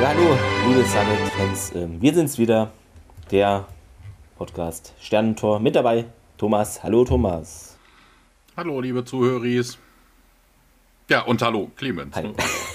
Ja, hallo, liebe Stargate-Fans. Wir sind's wieder, der Podcast Sternentor. Mit dabei Thomas. Hallo, Thomas. Hallo, liebe Zuhöris. Ja, und hallo, Clemens. Hi.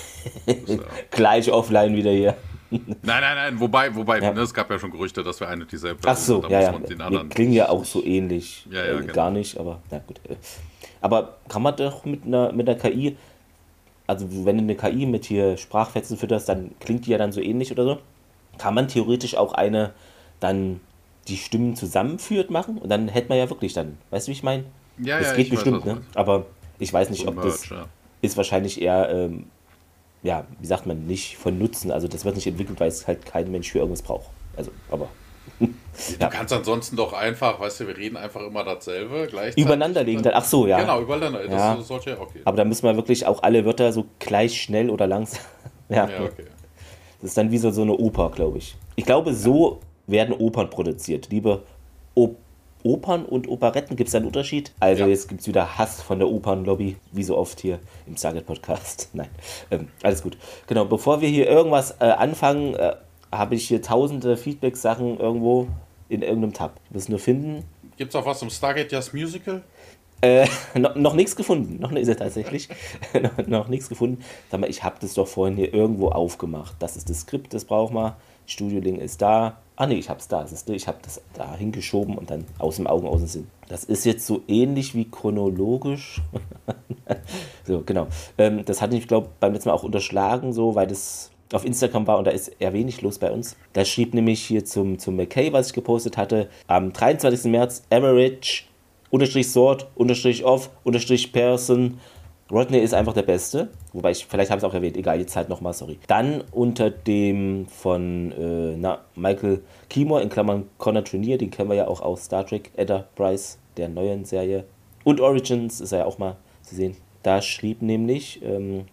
Gleich offline wieder hier. Nein, wobei, Ja. ne, es gab ja schon Gerüchte, dass wir eine dieselbe Ach so, da ja. muss man den Wir anderen klingen ja auch so ähnlich. Ja, genau. Gar nicht, aber na gut. Aber kann man doch mit einer KI, also wenn du eine KI mit hier Sprachfetzen fütterst, dann klingt die ja dann so ähnlich oder so. Kann man theoretisch auch eine dann die Stimmen zusammenführt machen und dann hätte man ja wirklich dann, weißt du, wie ich meine? Ja, Das ja, geht ich weiß, bestimmt, was du ne? meinst. Aber ich weiß nicht, So ob Merch, das ja. ist wahrscheinlich eher, ja, wie sagt man, nicht von Nutzen. Also das wird nicht entwickelt, weil es halt kein Mensch für irgendwas braucht. Also, aber Du kannst ansonsten doch einfach, weißt du, wir reden einfach immer dasselbe gleichzeitig. übereinander legen dann. Ach so, ja. Genau, übereinander. Ja. Das sollte ja auch gehen. Aber da müssen wir wirklich auch alle Wörter so gleich schnell oder langsam. Ja, Ja, okay. das ist dann wie so eine Oper, glaube ich. Ich glaube, so werden Opern produziert. Liebe Opern und Operetten, gibt es da einen Unterschied? Also Ja. jetzt gibt es wieder Hass von der Opernlobby, wie so oft hier im Stargate-Podcast. Nein, alles gut. Genau, bevor wir hier irgendwas anfangen, habe ich hier tausende Feedback-Sachen irgendwo in irgendeinem Tab. Das nur finden. Gibt's auch was im Stargate Jazz Musical? Noch nichts gefunden. Noch ist tatsächlich. noch nichts gefunden. Sag mal, ich habe das doch vorhin hier irgendwo aufgemacht. Das ist das Skript, das braucht man. Studio-Link ist da. Ah ne, ich hab's da. Ich habe das da hingeschoben und dann aus dem Augen, aus dem Sinn. Das ist jetzt so ähnlich wie chronologisch. So, genau. Das hatte ich, glaube beim letzten Mal auch unterschlagen, so, weil das auf Instagram war und da ist eher wenig los bei uns. Da schrieb nämlich hier zum McKay, was ich gepostet hatte, am 23. März, Average, _Sword, _Off, _Person. Rodney ist einfach der Beste. Wobei vielleicht habe ich es auch erwähnt. Egal, jetzt halt nochmal, sorry. Dann unter dem von Michael Keemore, in Klammern Connor Trenier, den kennen wir ja auch aus Star Trek Enterprise, der neuen Serie. Und Origins ist er ja auch mal zu sehen. Da schrieb nämlich,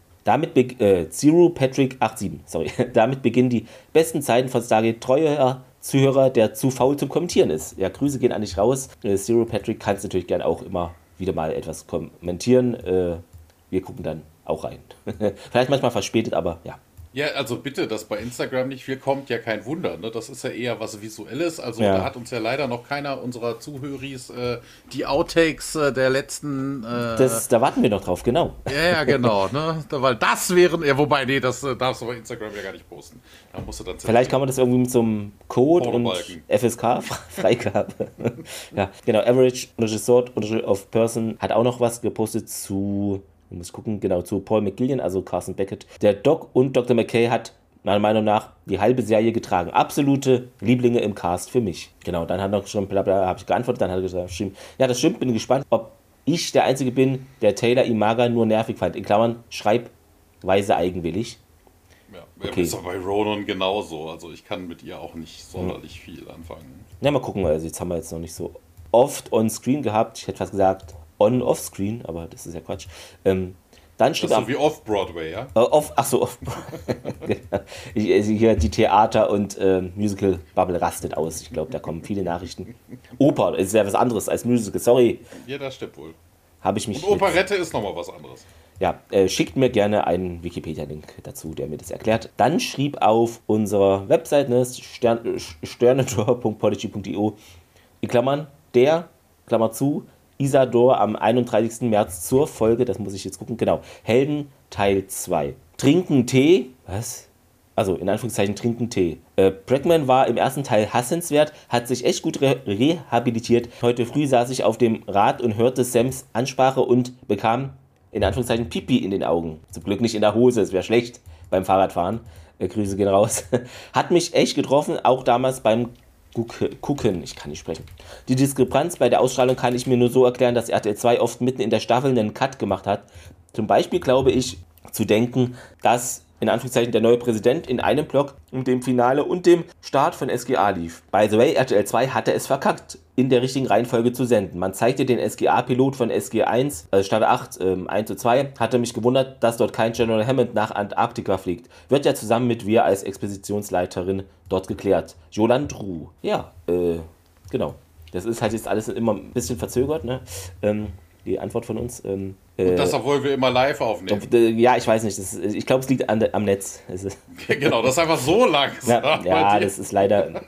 Zero Patrick 87, sorry. Damit beginnen die besten Zeiten von Stargate. Treuer Zuhörer, der zu faul zum Kommentieren ist. Ja, Grüße gehen an dich raus. Zero Patrick kannst natürlich gerne auch immer wieder mal etwas kommentieren. Wir gucken dann auch rein. Vielleicht manchmal verspätet, aber ja. Ja, also bitte, dass bei Instagram nicht viel kommt, ja kein Wunder. Ne? Das ist ja eher was Visuelles. Also Ja. da hat uns ja leider noch keiner unserer Zuhöris die Outtakes der letzten... Da warten wir noch drauf, genau. Ja, genau. Ne? Weil das wären... Ja, wobei, nee, das darfst du bei Instagram ja gar nicht posten. Da musst du dann Vielleicht kann man das irgendwie mit so einem Code und Pornobalken. FSK Freigabe. Ja, genau. Average Sword of Person hat auch noch was gepostet zu... Ich muss gucken, genau, zu Paul McGillian, also Carson Beckett. Der Doc und Dr. McKay hat meiner Meinung nach die halbe Serie getragen. Absolute Lieblinge im Cast für mich. Genau, dann hat er noch geschrieben, bla, habe ich geantwortet, dann hat er geschrieben, ja, das stimmt, bin gespannt, ob ich der Einzige bin, der Taylor Imaga nur nervig fand. In Klammern, schreibweise eigenwillig. Ja, Okay. ist aber bei Ronan genauso. Also ich kann mit ihr auch nicht sonderlich viel anfangen. Ja, mal gucken, also jetzt haben wir jetzt noch nicht so oft on-screen gehabt. Ich hätte fast gesagt on-off-screen, aber das ist ja Quatsch. Dann Das steht ist so wie Off-Broadway, ja? off. Hier die Theater- und Musical-Bubble rastet aus. Ich glaube, da kommen viele Nachrichten. Oper ist ja was anderes als Musical. Sorry, Ja, das stimmt wohl. habe ich mich... Und Operette ist nochmal was anderes. Ja, schickt mir gerne einen Wikipedia-Link dazu, der mir das erklärt. Dann schrieb auf unserer Website, ne, sternentor.podigy.io, in Klammern, der, Klammer zu, Isador am 31. März zur Folge, das muss ich jetzt gucken, genau, Helden Teil 2. Trinken Tee, was? Also in Anführungszeichen trinken Tee. Bregman war im ersten Teil hassenswert, hat sich echt gut rehabilitiert. Heute früh saß ich auf dem Rad und hörte Sams Ansprache und bekam in Anführungszeichen Pipi in den Augen. Zum Glück nicht in der Hose, es wäre schlecht beim Fahrradfahren. Grüße gehen raus. Hat mich echt getroffen, auch damals beim Gucken. Ich kann nicht sprechen. Die Diskrepanz bei der Ausstrahlung kann ich mir nur so erklären, dass RTL 2 oft mitten in der Staffel einen Cut gemacht hat. Zum Beispiel glaube ich zu denken, dass in Anführungszeichen der neue Präsident in einem Block mit dem Finale und dem Start von SGA lief. By the way, RTL 2 hatte es verkackt, in der richtigen Reihenfolge zu senden. Man zeigte den SGA-Pilot von SG 1, Staffel 8, 1:2, hatte mich gewundert, dass dort kein General Hammond nach Antarktika fliegt. Wird ja zusammen mit wir als Expeditionsleiterin dort geklärt. Jolan Drew. Ja, genau. Das ist halt jetzt alles immer ein bisschen verzögert, ne? die Antwort von uns. Und das, obwohl wir immer live aufnehmen. Ja, ich weiß nicht. Ich glaube, es liegt am Netz. Genau, das ist einfach so langsam. Ja, das ist leider,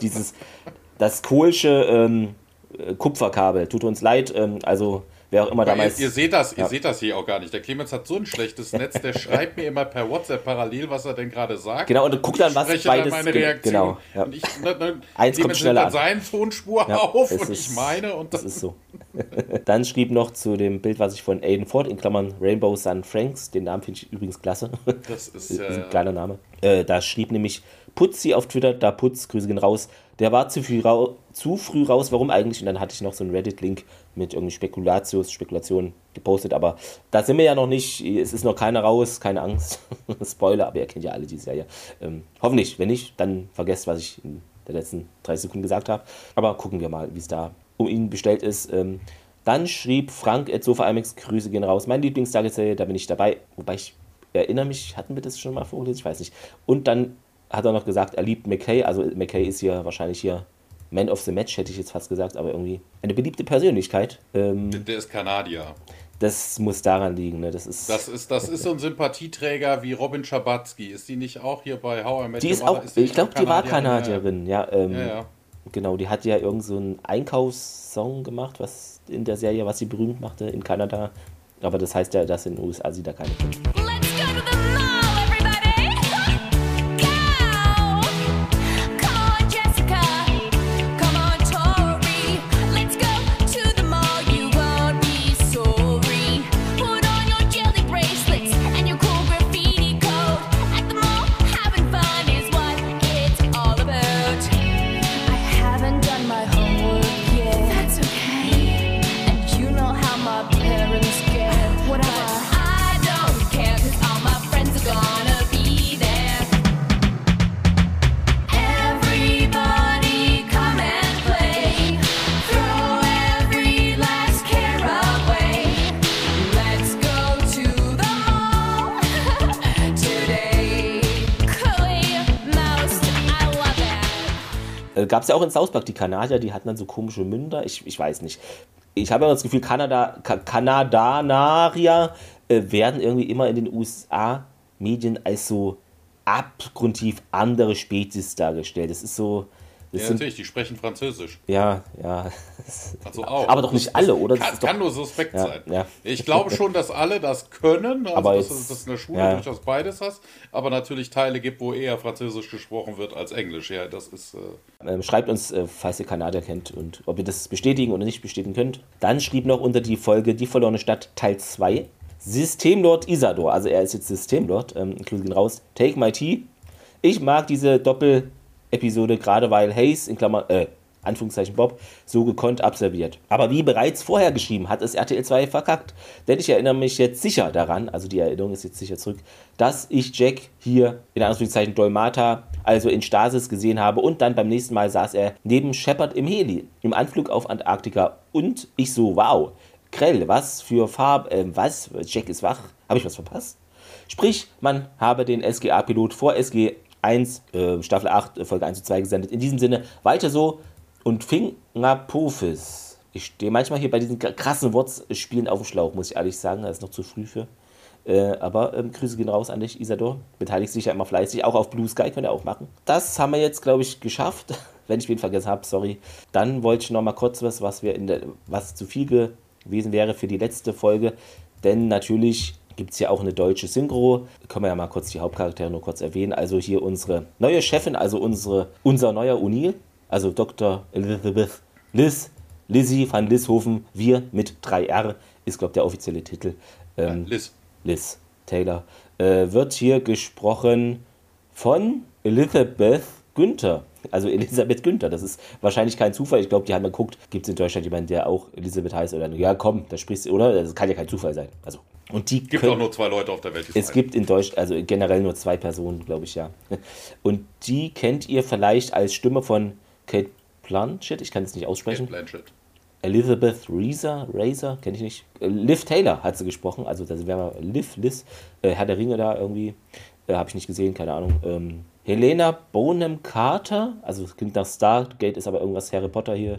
das Kohlsche Kupferkabel. Tut uns leid. Also, wer auch immer damals... Ihr seht das hier auch gar nicht. Der Clemens hat so ein schlechtes Netz, der schreibt mir immer per WhatsApp parallel, was er denn gerade sagt. Genau, und guckt dann, was beides... Dann meine Reaktion. Genau, ja. Und Eins kommt schneller an. seine Tonspur auf und ich meine. Und das ist so. Dann schrieb noch zu dem Bild, was ich von Aiden Ford, in Klammern Rainbow Sun Franks, den Namen finde ich übrigens klasse. Das ist ein kleiner Name. Da schrieb nämlich Putzi auf Twitter, da Putz, Grüße gehen raus, der war zu früh raus, warum eigentlich? Und dann hatte ich noch so einen Reddit-Link mit irgendwie Spekulationen gepostet, aber da sind wir ja noch nicht, es ist noch keiner raus, keine Angst. Spoiler, aber ihr kennt ja alle die Serie. Hoffentlich, wenn nicht, dann vergesst, was ich in den letzten 30 Sekunden gesagt habe. Aber gucken wir mal, wie es da um ihn bestellt ist. Dann schrieb Frank @SofaIMAX, Grüße gehen raus, mein Lieblings-Serie, da bin ich dabei. Wobei ich erinnere mich, hatten wir das schon mal vorgelesen? Ich weiß nicht. Und dann hat er noch gesagt, er liebt McKay, also McKay ist hier wahrscheinlich hier Man of the Match, hätte ich jetzt fast gesagt, aber irgendwie eine beliebte Persönlichkeit. Der ist Kanadier. Das muss daran liegen, ne? Das ist so ein Sympathieträger wie Robin Schabatzky. Ist die nicht auch hier bei How I Met Your Mother? Die ist auch, ich glaube, die war Kanadierin, ja. Ja. Genau, die hat ja irgend so einen Einkaufssong gemacht, was in der Serie, was sie berühmt machte in Kanada. Aber das heißt ja, dass in den USA sie da keine kennt. Let's go to the mall, everybody! Go! Come on, Jessica! Come on, Tori! Let's go to the mall, you won't be sorry. Put on your jelly bracelets and your cool graffiti coat. At the mall, having fun is what it's all about. I haven't done my homework yet. That's okay. And you know how my parents get. Whatever. But I don't care, 'cause all my friends are gonna be there. Everybody come and play. Throw every last care away. Let's go to the mall today. Chloe Mouse, I love it. Gab es ja auch in South Park die Kanadier, die hatten dann so komische Münder. Ich weiß nicht. Ich habe ja das Gefühl, Kanadanarier werden irgendwie immer in den USA-Medien als so abgrundtief andere Spezies dargestellt. Das ist so... Ja, natürlich, die sprechen Französisch. Ja. Also auch. Aber doch nicht alle, oder? Kann nur suspekt sein. Ja. Ich glaube schon, dass alle das können, also aber dass du in der Schule durchaus beides hast, aber natürlich Teile gibt, wo eher Französisch gesprochen wird als Englisch. Ja, das ist... Schreibt uns, falls ihr Kanadier kennt und ob ihr das bestätigen oder nicht bestätigen könnt. Dann schrieb noch unter die Folge Die verlorene Stadt Teil 2 Systemlord Isador, also er ist jetzt Systemlord, Grüße gehen raus, Take My Tea. Ich mag diese Doppel-Episode, gerade weil Hayes, in Klammern, Anführungszeichen Bob, so gekonnt abserviert. Aber wie bereits vorher geschrieben, hat es RTL 2 verkackt. Denn ich erinnere mich jetzt sicher daran, also die Erinnerung ist jetzt sicher zurück, dass ich Jack hier, in Anführungszeichen Dolmata, also in Stasis gesehen habe und dann beim nächsten Mal saß er neben Shepard im Heli, im Anflug auf Antarktika und ich so, wow, Grell, was für Farbe, was, Jack ist wach, habe ich was verpasst? Sprich, man habe den SGA-Pilot vor SG 1, Staffel 8, Folge 1 und 2 gesendet. In diesem Sinne, weiter so und Fingerpofis. Ich stehe manchmal hier bei diesen krassen Wortspielen auf dem Schlauch, muss ich ehrlich sagen, das ist noch zu früh für. Aber Grüße gehen raus an dich, Isador. Beteiligt sich ja immer fleißig, auch auf Blue Sky, könnt ihr auch machen. Das haben wir jetzt, glaube ich, geschafft. Wenn ich wen vergessen habe, sorry. Dann wollte ich noch mal kurz was zu viel gewesen wäre für die letzte Folge. Denn natürlich gibt es ja auch eine deutsche Synchro. Können wir ja mal kurz die Hauptcharaktere nur kurz erwähnen. Also hier unsere neue Chefin, also unser neuer O'Neill, also Dr. Elizabeth Lizzie van Lishoven, wir mit 3R, ist, glaube ich, der offizielle Titel. Liz Taylor. Wird hier gesprochen von Elizabeth Günther. Also Elisabeth Günther, das ist wahrscheinlich kein Zufall. Ich glaube, die haben mal geguckt, gibt es in Deutschland jemanden, der auch Elisabeth heißt oder ja, komm, da sprichst du, oder? Das kann ja kein Zufall sein. Also, und die gibt auch nur 2 Leute auf der Welt. Es gibt in Deutschland, also generell nur 2 Personen, glaube ich, ja. Und die kennt ihr vielleicht als Stimme von Kate Blanchett, ich kann es nicht aussprechen. Kate Blanchett. Elizabeth Razor, kenne ich nicht. Liv Taylor hat sie gesprochen, also das wäre Liz, Herr der Ringe da irgendwie, habe ich nicht gesehen, keine Ahnung. Helena Bonham Carter, also das klingt nach Stargate, ist aber irgendwas Harry Potter hier.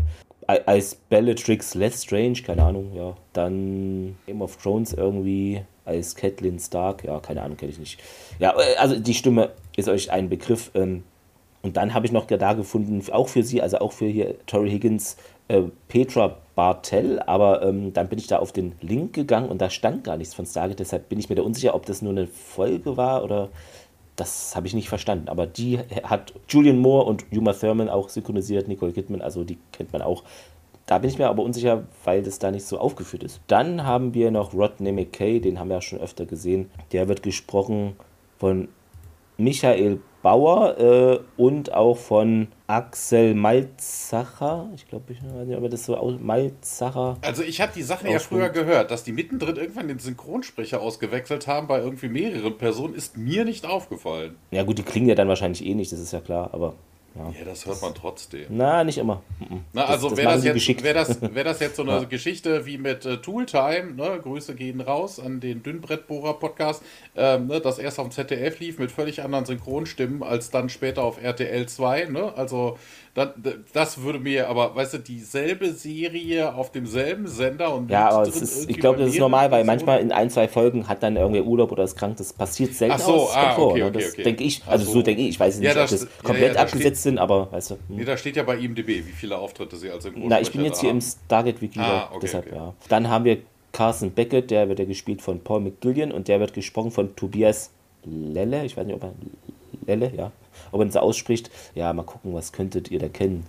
als Bellatrix Lestrange, keine Ahnung, ja. Dann Game of Thrones irgendwie als Catelyn Stark, ja, keine Ahnung, kenne ich nicht. Ja, also die Stimme ist euch ein Begriff. Und dann habe ich noch da gefunden, auch für sie, also auch für hier Tori Higgins, Petra Bartell, aber dann bin ich da auf den Link gegangen und da stand gar nichts von Stargate, deshalb bin ich mir da unsicher, ob das nur eine Folge war oder das habe ich nicht verstanden. Aber die hat Julianne Moore und Uma Thurman auch synchronisiert, Nicole Kidman, also die kennt man auch. Da bin ich mir aber unsicher, weil das da nicht so aufgeführt ist. Dann haben wir noch Rodney McKay, den haben wir ja schon öfter gesehen. Der wird gesprochen von Michael Bauer und auch von Axel Malzacher. Ich glaube, ich weiß nicht, ob er das so aus. Malzacher. Also ich habe die Sache ja früher gehört, dass die mittendrin irgendwann den Synchronsprecher ausgewechselt haben bei irgendwie mehreren Personen, ist mir nicht aufgefallen. Ja gut, die klingen ja dann wahrscheinlich eh nicht, das ist ja klar, aber ja. Ja, das hört man trotzdem. Na, nicht immer. Na, also das wäre machen das, die jetzt, geschickt. wär das jetzt so eine Geschichte wie mit Tooltime, ne? Grüße gehen raus an den Dünnbrettbohrer-Podcast, ne? Das erst auf dem ZDF lief mit völlig anderen Synchronstimmen als dann später auf RTL 2. Ne? Also das würde mir, aber weißt du, dieselbe Serie auf demselben Sender und Ja, aber mittendrin ich irgendwie glaube, bei das ist mehreren normal, weil Personen. manchmal in 1-2 Folgen hat dann irgendwer Urlaub oder ist krank. Das passiert selten. Ach so, aber es kommt vor, okay, ne? okay, Das okay. denke ich. Ach Also so. so denke ich. Ich weiß nicht, Ja, ob das- das ja, komplett ja, da abgesetzt sind, aber weißt du. Nee, da steht ja bei IMDb, wie viele Auftritte sie als Synchronsprecher Na, ich bin jetzt hier im haben. Stargate-Wiki, Okay, deshalb okay. ja. Dann haben wir Carson Beckett, der wird ja gespielt von Paul McGillian und der wird gesprochen von Tobias Lelle. Ich weiß nicht, ob er Lelle, ja. Ob er ihn so ausspricht. Ja, mal gucken, was könntet ihr da kennen.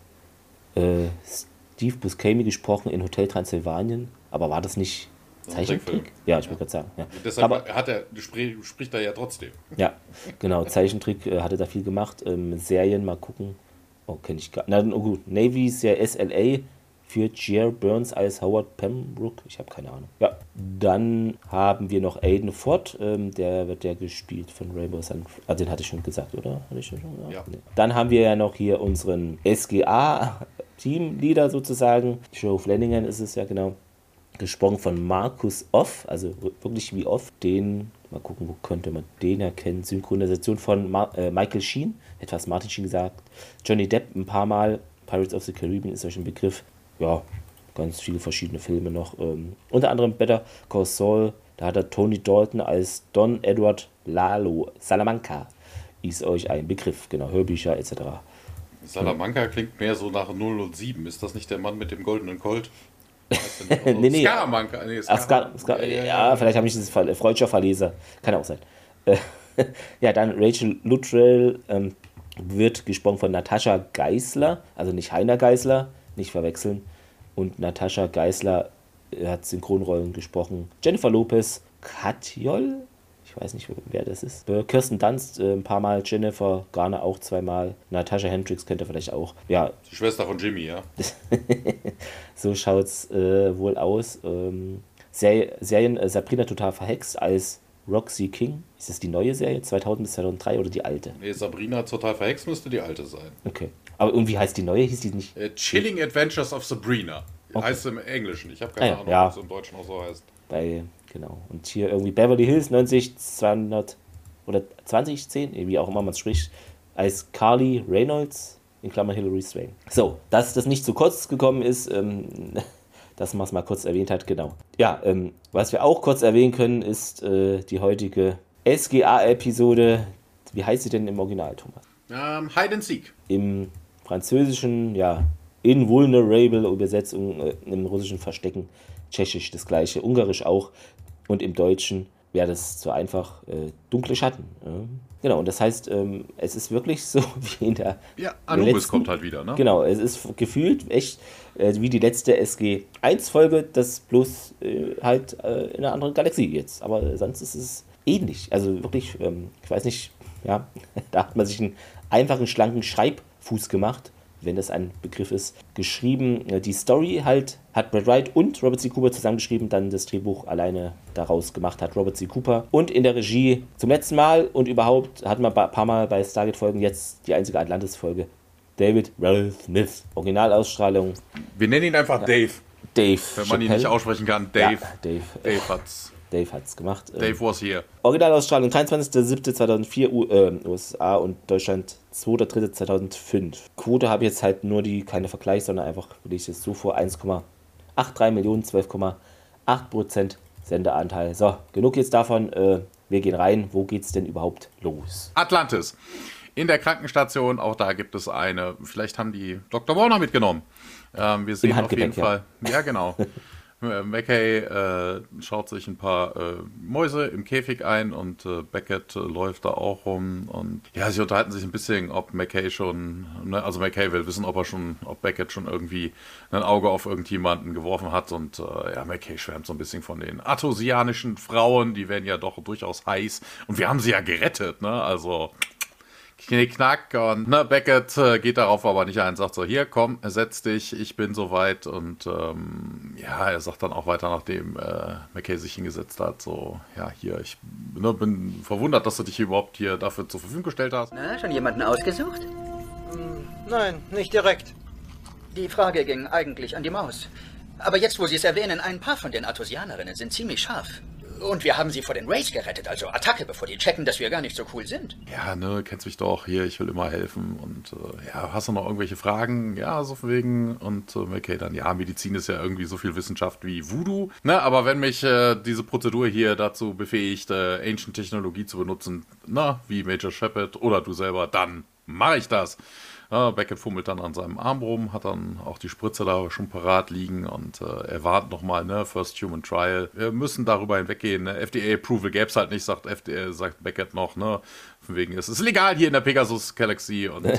Steve Buscemi gesprochen in Hotel Transsilvanien, aber war das nicht ein Zeichentrick? Trickfilm. Ja, ich wollte gerade sagen. Ja. Deshalb Aber, spricht er ja trotzdem. ja, genau, Zeichentrick hatte da viel gemacht. Serien, mal gucken. Oh, kenne ich gar nicht. Na, oh gut, Navy ist ja SLA für Jer Burns als Howard Pembroke. Ich habe keine Ahnung. Ja, dann haben wir noch Aiden Ford. Der wird ja gespielt von Rainbow Sun. Ah, den hatte ich schon gesagt, oder? Hatte ich schon gesagt? Ja. Nee. Dann haben wir ja noch hier unseren SGA-Teamleader sozusagen. Joe Flanagan ist es ja genau. Gesprochen von Markus Off, also wirklich wie Off. Den, mal gucken, wo könnte man den erkennen. Synchronisation von Michael Sheen, etwas Martin Sheen gesagt. Johnny Depp ein paar Mal. Pirates of the Caribbean ist euch ein Begriff. Ja, ganz viele verschiedene Filme noch. Unter anderem Better Call Saul, da hat er Tony Dalton als Don Edward Lalo Salamanca. Ist euch ein Begriff, genau, Hörbücher etc. Salamanca klingt mehr so nach 007. Ist das nicht der Mann mit dem goldenen Colt? Nee. Skaramanca. Nee, Ja, vielleicht habe ich dieses Freudscher Verleser. Kann auch sein. Ja, dann Rachel Luttrell wird gesprochen von Natascha Geisler, also nicht Heiner Geisler, nicht verwechseln. Und Natascha Geisler hat Synchronrollen gesprochen. Jennifer Lopez, Katjol, ich weiß nicht, wer das ist. Kirsten Dunst ein paar Mal, Jennifer Garner auch zweimal. Natascha Hendricks kennt ihr vielleicht auch. Ja, Die Schwester von Jimmy, ja. so schaut's wohl aus. Serien Sabrina total verhext als Roxy King. Ist das die neue Serie, 2000 bis 2003 oder die alte? Nee, Sabrina total verhext müsste die alte sein. Okay. Aber irgendwie heißt die neue, hieß die nicht? Chilling Adventures of Sabrina. Okay. Heißt im Englischen. Ich habe keine Ahnung, ja. ob es im Deutschen auch so heißt. Genau. Und hier irgendwie Beverly Hills 90, 200 oder 2010, wie auch immer man es spricht, als Carly Reynolds, in Klammern Hilary Swank. So, dass das nicht zu kurz gekommen ist, dass man es mal kurz erwähnt hat, genau. Ja, was wir auch kurz erwähnen können, ist die heutige SGA-Episode. Wie heißt sie denn im Original, Thomas? Hide and Seek. Im Französischen, ja, Invulnerable Übersetzung, im Russischen Verstecken, Tschechisch das gleiche, Ungarisch auch und im Deutschen wäre das zu einfach, dunkle Schatten. Genau, und das heißt, es ist wirklich so wie in der Ja, Anubis letzten- kommt halt wieder, ne? Genau, es ist gefühlt echt wie die letzte SG1-Folge, das bloß halt in einer anderen Galaxie jetzt. Aber sonst ist es ähnlich. Also wirklich, ich weiß nicht, ja, da hat man sich einen einfachen, schlanken Schreibfuß gemacht, wenn das ein Begriff ist, geschrieben. Die Story halt hat Brad Wright und Robert C. Cooper zusammengeschrieben, dann das Drehbuch alleine daraus gemacht hat Robert C. Cooper. Und in der Regie zum letzten Mal und überhaupt hatten wir ein paar Mal bei Stargate-Folgen, jetzt die einzige Atlantis-Folge, David Ralph Smith. Originalausstrahlung Wir nennen ihn einfach Dave. Dave Wenn man ihn Chappelle. nicht aussprechen kann, Dave. Ja, Dave. Dave hat's. Dave hat es gemacht. Dave was here. Originalausstrahlung 23.07.2004 USA und Deutschland 2.3.2005. Quote habe ich jetzt halt nur keine Vergleich, sondern einfach, lege ich es so vor, 1,83 Millionen, 12,8% Sendeanteil. So, genug jetzt davon. Wir gehen rein. Wo geht's denn überhaupt los? Atlantis. In der Krankenstation, auch da gibt es eine, vielleicht haben die Dr. Warner mitgenommen. Wir sehen auf jeden Fall. Ja, genau. McKay schaut sich ein paar Mäuse im Käfig ein und Beckett läuft da auch rum und ja, sie unterhalten sich ein bisschen, ob McKay schon, ne, also McKay will wissen, ob Beckett schon irgendwie ein Auge auf irgendjemanden geworfen hat und ja, McKay schwärmt so ein bisschen von den artosianischen Frauen, die werden ja doch durchaus heiß und wir haben sie ja gerettet, ne, also Knick-Knack und ne, Beckett geht darauf aber nicht ein, sagt so, hier, komm, setz dich, ich bin soweit und ja, er sagt dann auch weiter, nachdem McKay sich hingesetzt hat, so, ja, hier, ich bin verwundert, dass du dich überhaupt hier dafür zur Verfügung gestellt hast. Na, schon jemanden ausgesucht? Nein, nicht direkt. Die Frage ging eigentlich an die Maus. Aber jetzt, wo Sie es erwähnen, ein paar von den Artosianerinnen sind ziemlich scharf. Und wir haben sie vor den Rays gerettet, also Attacke, bevor die checken, dass wir gar nicht so cool sind. Ja, ne, kennst mich doch, hier, ich will immer helfen und ja, hast du noch irgendwelche Fragen? Ja, so von wegen und McKay dann, ja, Medizin ist ja irgendwie so viel Wissenschaft wie Voodoo, ne, aber wenn mich diese Prozedur hier dazu befähigt, Ancient-Technologie zu benutzen, na, wie Major Shepard oder du selber, dann mache ich das. Ja, Beckett fummelt dann an seinem Arm rum, hat dann auch die Spritze da schon parat liegen und er warnt nochmal, ne, First Human Trial. Wir müssen darüber hinweggehen, ne? FDA-Approval gäbe es halt nicht, sagt Beckett noch, ne, von wegen, es ist legal hier in der Pegasus Galaxy und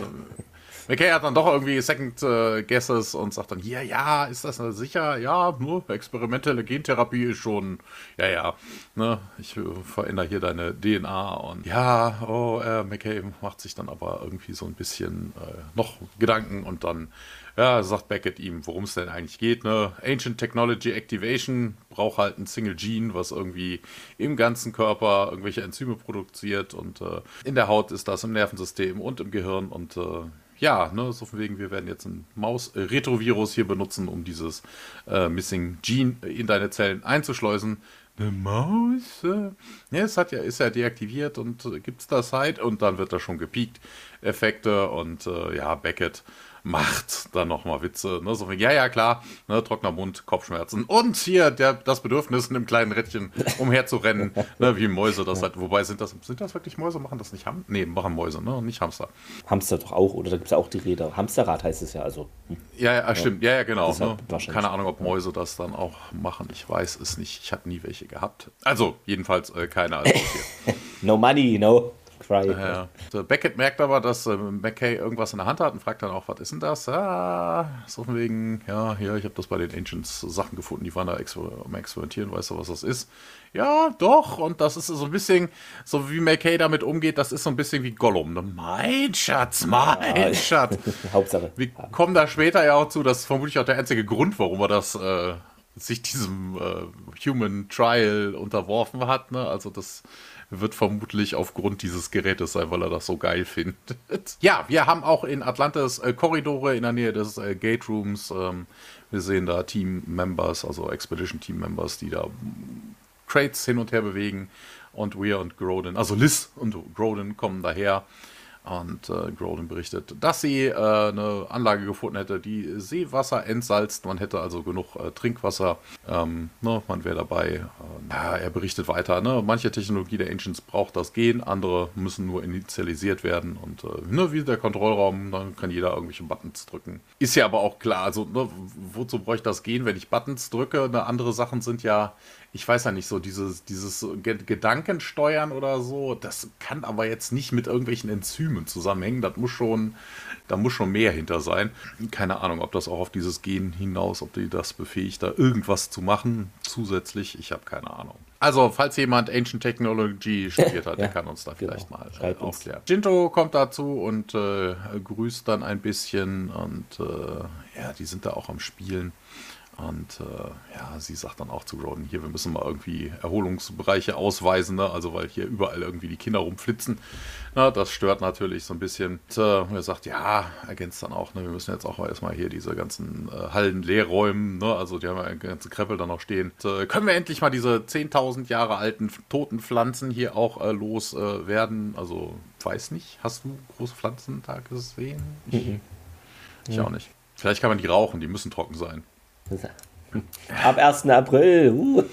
McKay hat dann doch irgendwie Second Guesses und sagt dann, hier, ja, ist das sicher? Ja, nur experimentelle Gentherapie ist schon, ja, ne, ich verändere hier deine DNA und ja, McKay macht sich dann aber irgendwie so ein bisschen noch Gedanken und dann, ja, sagt Beckett ihm, worum es denn eigentlich geht, ne, Ancient Technology Activation braucht halt ein Single Gene, was irgendwie im ganzen Körper irgendwelche Enzyme produziert und in der Haut ist das, im Nervensystem und im Gehirn und ja, ne, so von wegen, wir werden jetzt ein Maus-Retrovirus hier benutzen, um dieses Missing Gene in deine Zellen einzuschleusen. Eine Maus? Ja, ist ja deaktiviert und gibt's da Zeit und dann wird da schon gepiekt. Effekte und ja, Beckett macht dann nochmal Witze. Ne? So von, ja, klar, ne, trockener Mund, Kopfschmerzen und hier das Bedürfnis, in einem kleinen Rädchen umherzurennen, ne, wie Mäuse das halt. Wobei, sind das wirklich Mäuse? Machen das nicht Hamster? Nee, machen Mäuse, ne, und nicht Hamster. Hamster doch auch, oder da gibt es ja auch die Räder. Hamsterrad heißt es ja, also. Ja, stimmt, ja, genau. Ne? Keine Ahnung, ob Mäuse das dann auch machen. Ich weiß es nicht. Ich habe nie welche gehabt. Also, jedenfalls keine. Also hier. No money, no cry. Ja. Beckett merkt aber, dass McKay irgendwas in der Hand hat und fragt dann auch, was ist denn das? So von wegen, ja, hier, ich habe das bei den Ancients Sachen gefunden, die waren da am Experimentieren, weißt du, was das ist? Ja, doch, und das ist so ein bisschen, so wie McKay damit umgeht, das ist so ein bisschen wie Gollum. Mein Schatz, mein Schatz. Hauptsache. Wir kommen da später ja auch zu, das ist vermutlich auch der einzige Grund, warum er das sich diesem Human Trial unterworfen hat, ne? Also das wird vermutlich aufgrund dieses Gerätes sein, weil er das so geil findet. Ja, wir haben auch in Atlantis Korridore in der Nähe des Gate Rooms. Wir sehen da Team-Members, also Expedition-Team-Members, die da Crates hin und her bewegen. Und Weir und Grodin, also Liz und Grodin kommen daher. Und Grodin berichtet, dass sie eine Anlage gefunden hätte, die Seewasser entsalzt. Man hätte also genug Trinkwasser. Ne, man wäre dabei. Ja, er berichtet weiter. Ne, manche Technologie der Ancients braucht das Gen, andere müssen nur initialisiert werden. Und ne, wie der Kontrollraum, dann kann jeder irgendwelche Buttons drücken. Ist ja aber auch klar, also ne, wozu bräuchte ich das Gen, wenn ich Buttons drücke? Ne, andere Sachen sind ja, ich weiß ja nicht, so dieses Gedankensteuern oder so, das kann aber jetzt nicht mit irgendwelchen Enzymen zusammenhängen. Da muss schon mehr hinter sein. Keine Ahnung, ob das auch auf dieses Gen hinaus, ob die das befähigt, da irgendwas zu machen zusätzlich. Ich habe keine Ahnung. Also, falls jemand Ancient Technology studiert hat, der kann uns da vielleicht mal aufklären. Jinto kommt dazu und grüßt dann ein bisschen und ja, die sind da auch am Spielen. Und sie sagt dann auch zu Groden, hier, wir müssen mal irgendwie Erholungsbereiche ausweisen, ne? Also weil hier überall irgendwie die Kinder rumflitzen. Na, das stört natürlich so ein bisschen. Und er sagt, ja, ergänzt dann auch, ne, wir müssen jetzt auch erstmal hier diese ganzen Hallen leer räumen, ne? Also die haben ja eine ganze Kreppel da noch stehen. Und, können wir endlich mal diese 10.000 Jahre alten toten Pflanzen hier auch loswerden? Also, weiß nicht, hast du große Pflanzen da gesehen? Ich auch nicht. Vielleicht kann man die rauchen, die müssen trocken sein. Ab 1. April.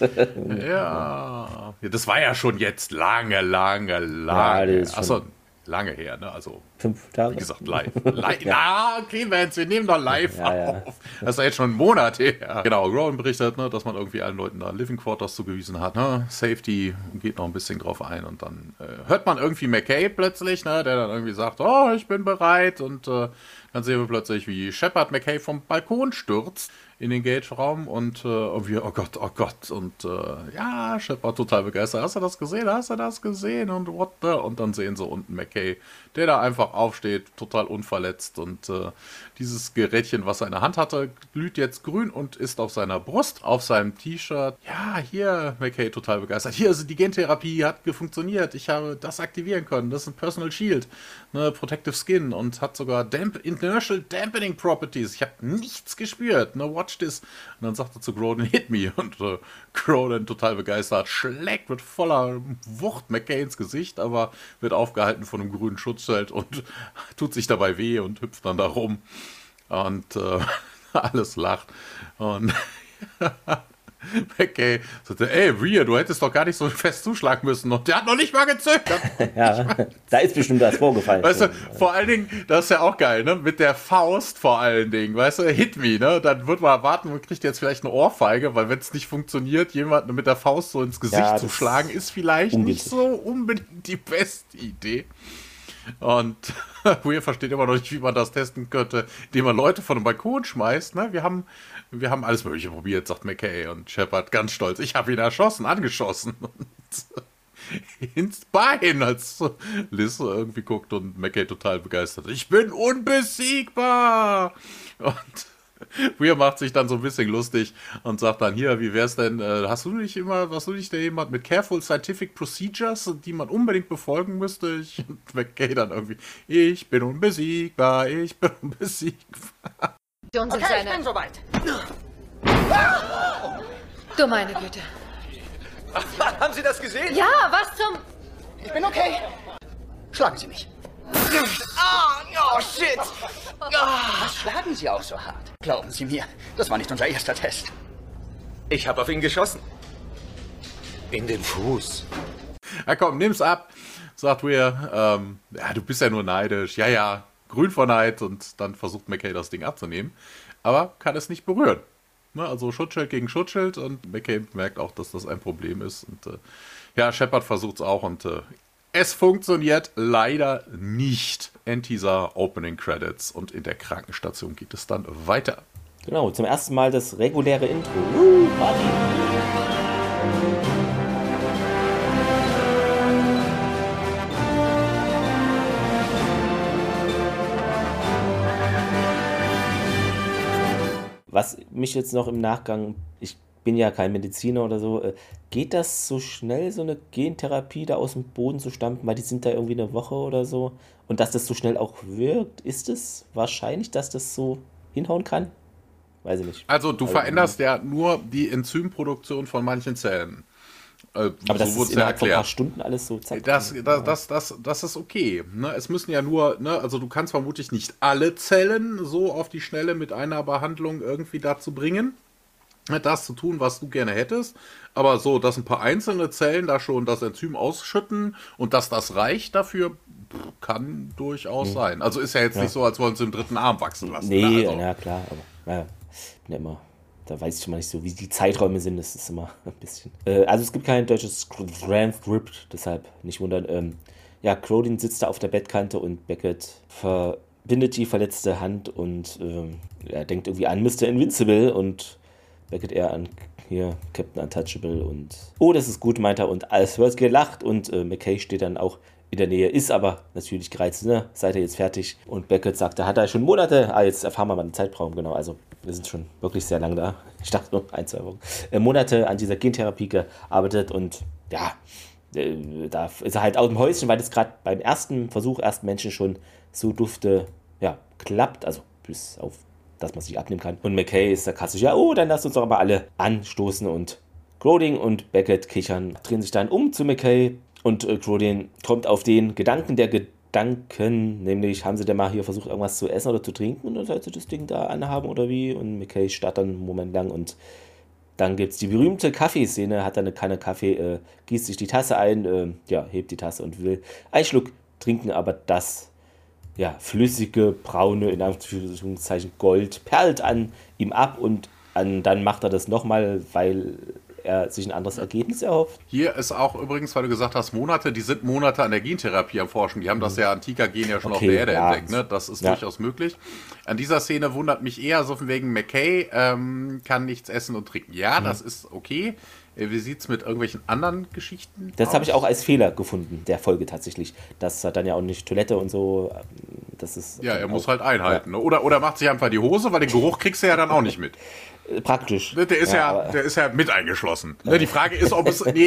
Ja, das war ja schon jetzt lange. Achso, lange her, ne? Also 5 Tage. Wie gesagt, live. Na, okay, Vance, wir nehmen doch live auf. Das ist ja jetzt schon ein Monat her. Genau, Groden berichtet, ne, dass man irgendwie allen Leuten da Living Quarters zugewiesen hat. Ne? Safety geht noch ein bisschen drauf ein und dann hört man irgendwie McKay plötzlich, ne, der dann irgendwie sagt, oh, ich bin bereit und dann sehen wir plötzlich, wie Shepard McKay vom Balkon stürzt in den Gate-Raum und irgendwie, oh Gott. Und Shepard total begeistert. Hast du das gesehen? Und what the? Und dann sehen sie unten McKay, der da einfach aufsteht, total unverletzt. Und dieses Gerätchen, was er in der Hand hatte, glüht jetzt grün und ist auf seiner Brust, auf seinem T-Shirt. Ja, hier, McKay total begeistert. Hier, also die Gentherapie hat funktioniert. Ich habe das aktivieren können. Das ist ein Personal Shield, ne, Protective Skin und hat sogar Inertial Dampening Properties. Ich habe nichts gespürt. Ne, watch this. Und dann sagt er zu Groden, hit me. Und Groden total begeistert, schlägt mit voller Wucht McKay ins Gesicht, aber wird aufgehalten von einem grünen Schutzschild und tut sich dabei weh und hüpft dann da rum. Und alles lacht. Und McKay sagte, ey, Rhea, du hättest doch gar nicht so fest zuschlagen müssen. Und der hat noch nicht mal gezögert. Ja, da ist bestimmt was vorgefallen. Weißt du, vor allen Dingen, das ist ja auch geil, ne? Mit der Faust vor allen Dingen, weißt du, hit me, ne? Dann wird man erwarten, man kriegt jetzt vielleicht eine Ohrfeige, weil wenn es nicht funktioniert, jemanden mit der Faust so ins Gesicht zu schlagen, ist vielleicht nicht so unbedingt die beste Idee. Und Rhea versteht immer noch nicht, wie man das testen könnte, indem man Leute von einem Balkon schmeißt. Ne? Wir haben alles Mögliche probiert, sagt McKay. Und Shepard ganz stolz, ich habe ihn angeschossen. Und ins Bein, als Liz irgendwie guckt und McKay total begeistert. Ich bin unbesiegbar! Und Rhea macht sich dann so ein bisschen lustig und sagt dann, hier, wie wär's denn, hast du nicht da jemand mit Careful Scientific Procedures, die man unbedingt befolgen müsste? Und McKay dann irgendwie, ich bin unbesiegbar. Okay, ich bin soweit. Du meine Güte. Haben Sie das gesehen? Ja, was zum... Ich bin okay. Schlagen Sie mich. Oh, shit. Was schlagen Sie auch so hart? Glauben Sie mir, das war nicht unser erster Test. Ich habe auf ihn geschossen. In den Fuß. Ja komm, nimm's ab, sagt Rhea. Du bist ja nur neidisch. Ja, grün vor Neid. Und dann versucht McKay das Ding abzunehmen. Aber kann es nicht berühren. Ne, also Schutzschild gegen Schutzschild. Und McKay merkt auch, dass das ein Problem ist. Und Shepard versucht's auch. Und es funktioniert leider nicht. Endteaser, Opening Credits. Und in der Krankenstation geht es dann weiter. Genau, zum ersten Mal das reguläre Intro. Party. Was mich jetzt noch im Nachgang, ich bin ja kein Mediziner oder so, geht das so schnell, so eine Gentherapie da aus dem Boden zu stampfen, weil die sind da irgendwie eine Woche oder so und dass das so schnell auch wirkt, ist es wahrscheinlich, dass das so hinhauen kann? Weiß ich nicht. Also du veränderst ja nur die Enzymproduktion von manchen Zellen. Aber das so ist innerhalb von ein paar Stunden alles so zack. Das ist okay. Ne? Es müssen ja nur, ne? Also du kannst vermutlich nicht alle Zellen so auf die Schnelle mit einer Behandlung irgendwie dazu bringen, das zu tun, was du gerne hättest. Aber so, dass ein paar einzelne Zellen da schon das Enzym ausschütten und dass das reicht dafür, kann durchaus sein. Also ist ja jetzt nicht so, als wollen sie im dritten Arm wachsen lassen. Nee, ne? Also, ja klar, aber bin ja immer... Da weiß ich immer nicht so, wie die Zeiträume sind. Das ist immer ein bisschen... also es gibt kein deutsches Transcript, deshalb nicht wundern. Groden sitzt da auf der Bettkante und Beckett verbindet die verletzte Hand und er denkt irgendwie an Mr. Invincible und Beckett eher an hier Captain Untouchable und oh, das ist gut, meint er und alles wird gelacht und McKay steht dann auch in der Nähe, ist aber natürlich gereizt, ne? Seid ihr jetzt fertig? Und Beckett sagt, da hat er schon Monate, jetzt erfahren wir mal den Zeitraum, genau, also wir sind schon wirklich sehr lange da, ich dachte nur 1-2 Wochen, Monate an dieser Gentherapie gearbeitet und ja, da ist er halt aus dem Häuschen, weil das gerade beim ersten Menschen schon so dufte, ja, klappt, also bis auf, dass man sich abnehmen kann. Und McKay ist sarkastisch, ja, dann lasst uns doch mal alle anstoßen und Grodin und Beckett kichern, drehen sich dann um zu McKay und Grodin kommt auf den Gedanken der Gedanken, nämlich, haben sie denn mal hier versucht, irgendwas zu essen oder zu trinken und dann soll sie das Ding da anhaben oder wie? Und McKay starrt dann einen Moment lang und dann gibt es die berühmte Kaffeeszene, hat dann eine Kanne Kaffee, gießt sich die Tasse ein, hebt die Tasse und will einen Schluck trinken, aber das flüssige, braune, in Anführungszeichen Gold, perlt an ihm ab und dann macht er das nochmal, weil er sich ein anderes Ergebnis erhofft. Hier ist auch übrigens, weil du gesagt hast, die sind Monate an der Gentherapie am Forschen. Die haben das ja antiker Gen ja schon auf der Erde entdeckt. Ne? Das ist durchaus möglich. An dieser Szene wundert mich eher so von wegen McKay kann nichts essen und trinken. Ja, das ist okay. Wie sieht es mit irgendwelchen anderen Geschichten Das aus? habe ich auch als Fehler gefunden, der Folge tatsächlich. Das hat dann ja auch nicht Toilette und so. Das ist Ja, er muss halt einhalten. Ne? Oder macht sich einfach die Hose, weil den Geruch kriegst du ja dann auch nicht mit. Praktisch. Der ist ja mit eingeschlossen. Ne? Die Frage ist,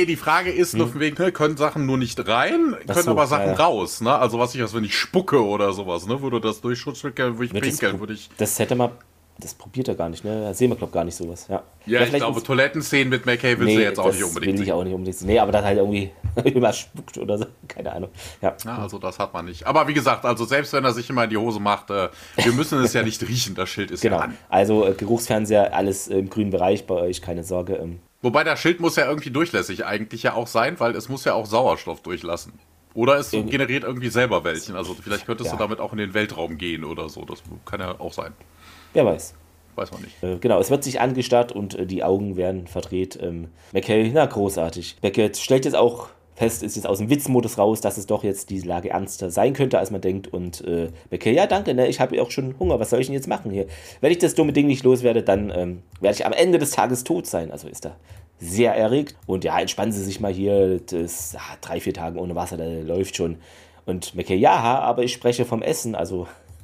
nur von wegen, können Sachen nur nicht rein, können aber Sachen raus. Ne? Also was wenn ich spucke oder sowas, ne? Würde das durch Schutzmittel, würde ich pinkeln, würde ich... Das probiert er gar nicht, ne? Da sehen wir, glaube ich, gar nicht sowas. Ja, ich glaube, Toilettenszenen mit McKay willst du jetzt auch nicht unbedingt will ich auch nicht unbedingt. Nee, aber das halt irgendwie immer spuckt oder so. Keine Ahnung. Ja, also das hat man nicht. Aber wie gesagt, also selbst wenn er sich immer in die Hose macht, wir müssen es ja nicht riechen, das Schild ist ja an. Also Geruchsfernseher, alles im grünen Bereich bei euch, keine Sorge. Wobei das Schild muss ja irgendwie durchlässig eigentlich ja auch sein, weil es muss ja auch Sauerstoff durchlassen. Oder es generiert irgendwie selber welchen. Also vielleicht könntest du damit auch in den Weltraum gehen oder so. Das kann ja auch sein. Wer weiß. Weiß man nicht. Genau, es wird sich angestarrt und die Augen werden verdreht. McKay, großartig. Beckett stellt jetzt auch fest, ist jetzt aus dem Witzmodus raus, dass es doch jetzt die Lage ernster sein könnte, als man denkt. Und McKay, ja danke, ne, ich habe ja auch schon Hunger, was soll ich denn jetzt machen hier? Wenn ich das dumme Ding nicht loswerde, dann werde ich am Ende des Tages tot sein. Also ist er sehr erregt. Und ja, entspannen Sie sich mal hier, das 3-4 Tage ohne Wasser, da läuft schon. Und McKay, ja, aber ich spreche vom Essen, also...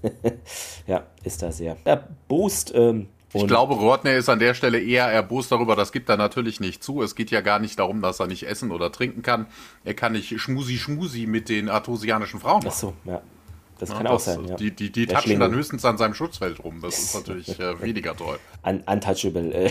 ja, ist da sehr erbost. Ich glaube, Rodney ist an der Stelle eher erbost darüber, das gibt er natürlich nicht zu. Es geht ja gar nicht darum, dass er nicht essen oder trinken kann. Er kann nicht schmusi mit den artosianischen Frauen machen. Ach so, ja. Das kann auch sein, ja. Die touchen dann höchstens an seinem Schutzfeld rum. Das ist natürlich weniger toll. Untouchable.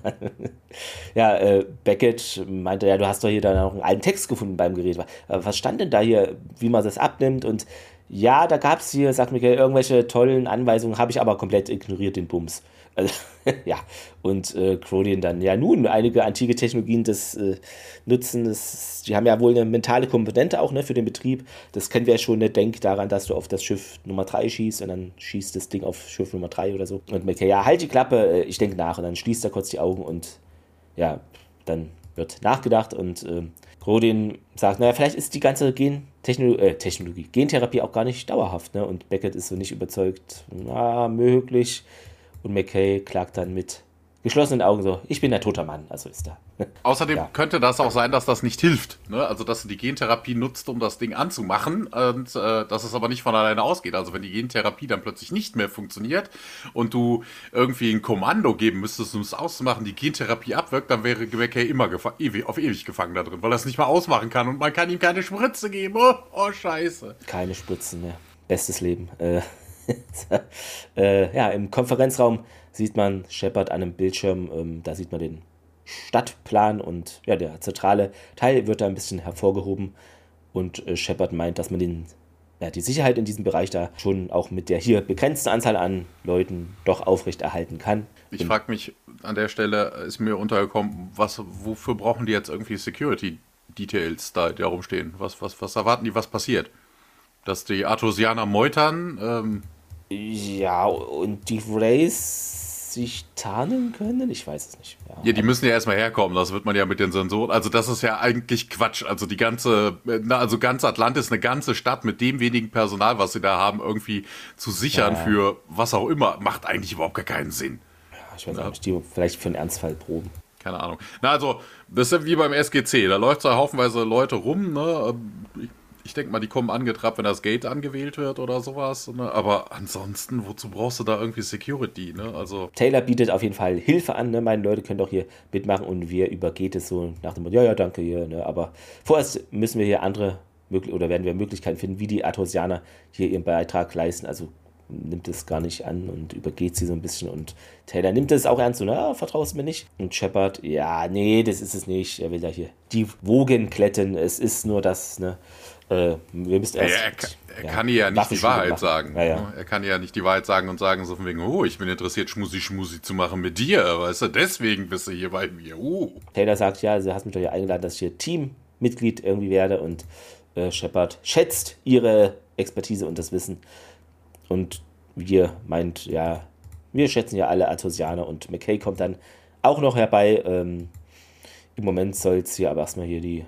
Beckett meinte, ja, du hast doch hier dann auch einen alten Text gefunden beim Gerät. Was stand denn da hier, wie man das abnimmt? Und ja, da gab es hier, sagt Michael, irgendwelche tollen Anweisungen, habe ich aber komplett ignoriert, den Bums. Also, ja, und Grodin dann, ja nun, einige antike Technologien das nutzen, die haben ja wohl eine mentale Komponente auch, ne, für den Betrieb. Das kennen wir ja schon, ne? Denk daran, dass du auf das Schiff Nummer 3 schießt und dann schießt das Ding auf Schiff Nummer 3 oder so. Und Michael, ja, halt die Klappe, ich denke nach. Und dann schließt er kurz die Augen und ja, dann wird nachgedacht und Grodin sagt, naja, vielleicht ist die ganze Gentherapie auch gar nicht dauerhaft, ne? Und Beckett ist so nicht überzeugt, möglich. Und McKay klagt dann mit geschlossenen Augen so, ich bin ein toter Mann, also ist da. Außerdem könnte das auch sein, dass das nicht hilft. Ne? Also, dass du die Gentherapie nutzt, um das Ding anzumachen und dass es aber nicht von alleine ausgeht. Also, wenn die Gentherapie dann plötzlich nicht mehr funktioniert und du irgendwie ein Kommando geben müsstest, um es auszumachen, die Gentherapie abwirkt, dann wäre McKay immer auf ewig gefangen da drin, weil er es nicht mal ausmachen kann und man kann ihm keine Spritze geben. Oh scheiße. Keine Spritzen mehr. Bestes Leben. Im Konferenzraum sieht man Shepard an einem Bildschirm, da sieht man den Stadtplan und ja, der zentrale Teil wird da ein bisschen hervorgehoben und Shepard meint, dass man die Sicherheit in diesem Bereich da schon auch mit der hier begrenzten Anzahl an Leuten doch aufrechterhalten kann. Ich frage mich, an der Stelle ist mir untergekommen, wofür brauchen die jetzt irgendwie Security-Details da rumstehen? Was erwarten die, was passiert? Dass die Artosianer meutern? Ja, und die Wraiths sich tarnen können? Ich weiß es nicht. Ja, die müssen ja erstmal herkommen, das wird man ja mit den Sensoren, also das ist ja eigentlich Quatsch, also ganz Atlantis, eine ganze Stadt mit dem wenigen Personal, was sie da haben, irgendwie zu sichern für was auch immer, macht eigentlich überhaupt gar keinen Sinn. Ja, ich weiß auch nicht, die vielleicht für einen Ernstfall proben. Keine Ahnung. Also, das ist ja wie beim SGC, da läuft so haufenweise Leute rum, ne? Ich denke mal, die kommen angetrabt, wenn das Gate angewählt wird oder sowas. Ne? Aber ansonsten, wozu brauchst du da irgendwie Security? Ne? Also Taylor bietet auf jeden Fall Hilfe an, ne? Meine Leute können doch hier mitmachen und wir übergeht es so nach dem Motto, ja, danke hier. Ne? Aber vorerst müssen wir hier werden wir Möglichkeiten finden, wie die Arthosianer hier ihren Beitrag leisten. Also nimmt es gar nicht an und übergeht sie so ein bisschen und Taylor nimmt es auch ernst, so, na, vertraust du mir nicht? Und Shepard, ja, nee, das ist es nicht, er will ja hier die Wogen kletten, es ist nur das, ne, wir müssen erst... Er kann ihr ja nicht die Wahrheit sagen. Ja. Er kann ja nicht die Wahrheit sagen und sagen so von wegen, oh, ich bin interessiert, Schmusi zu machen mit dir, weißt du, deswegen bist du hier bei mir, Taylor sagt, ja, sie hast mich doch hier eingeladen, dass ich hier Teammitglied irgendwie werde und Shepard schätzt ihre Expertise und das Wissen. Und wir schätzen ja alle Arthosianer und McKay kommt dann auch noch herbei. Im Moment soll es hier aber erstmal hier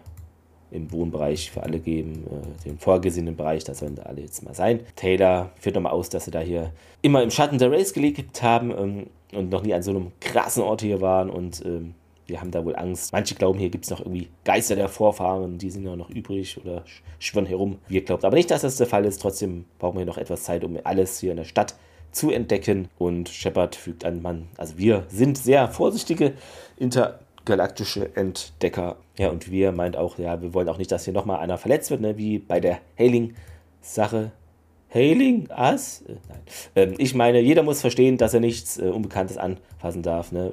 im Wohnbereich für alle geben, den vorgesehenen Bereich, da sollen da alle jetzt mal sein. Taylor führt nochmal aus, dass sie da hier immer im Schatten der Race gelebt haben und noch nie an so einem krassen Ort hier waren und wir haben da wohl Angst. Manche glauben, hier gibt es noch irgendwie Geister der Vorfahren, die sind ja noch übrig oder schwirren herum. Wir glauben aber nicht, dass das der Fall ist. Trotzdem brauchen wir noch etwas Zeit, um alles hier in der Stadt zu entdecken. Und Shepard fügt an, wir sind sehr vorsichtige intergalaktische Entdecker. Ja, und wir meint auch, ja, wir wollen auch nicht, dass hier nochmal einer verletzt wird, ne, wie bei der Hailing-Sache. Hailing? As? Nein. Ich meine, jeder muss verstehen, dass er nichts Unbekanntes anfassen darf, ne,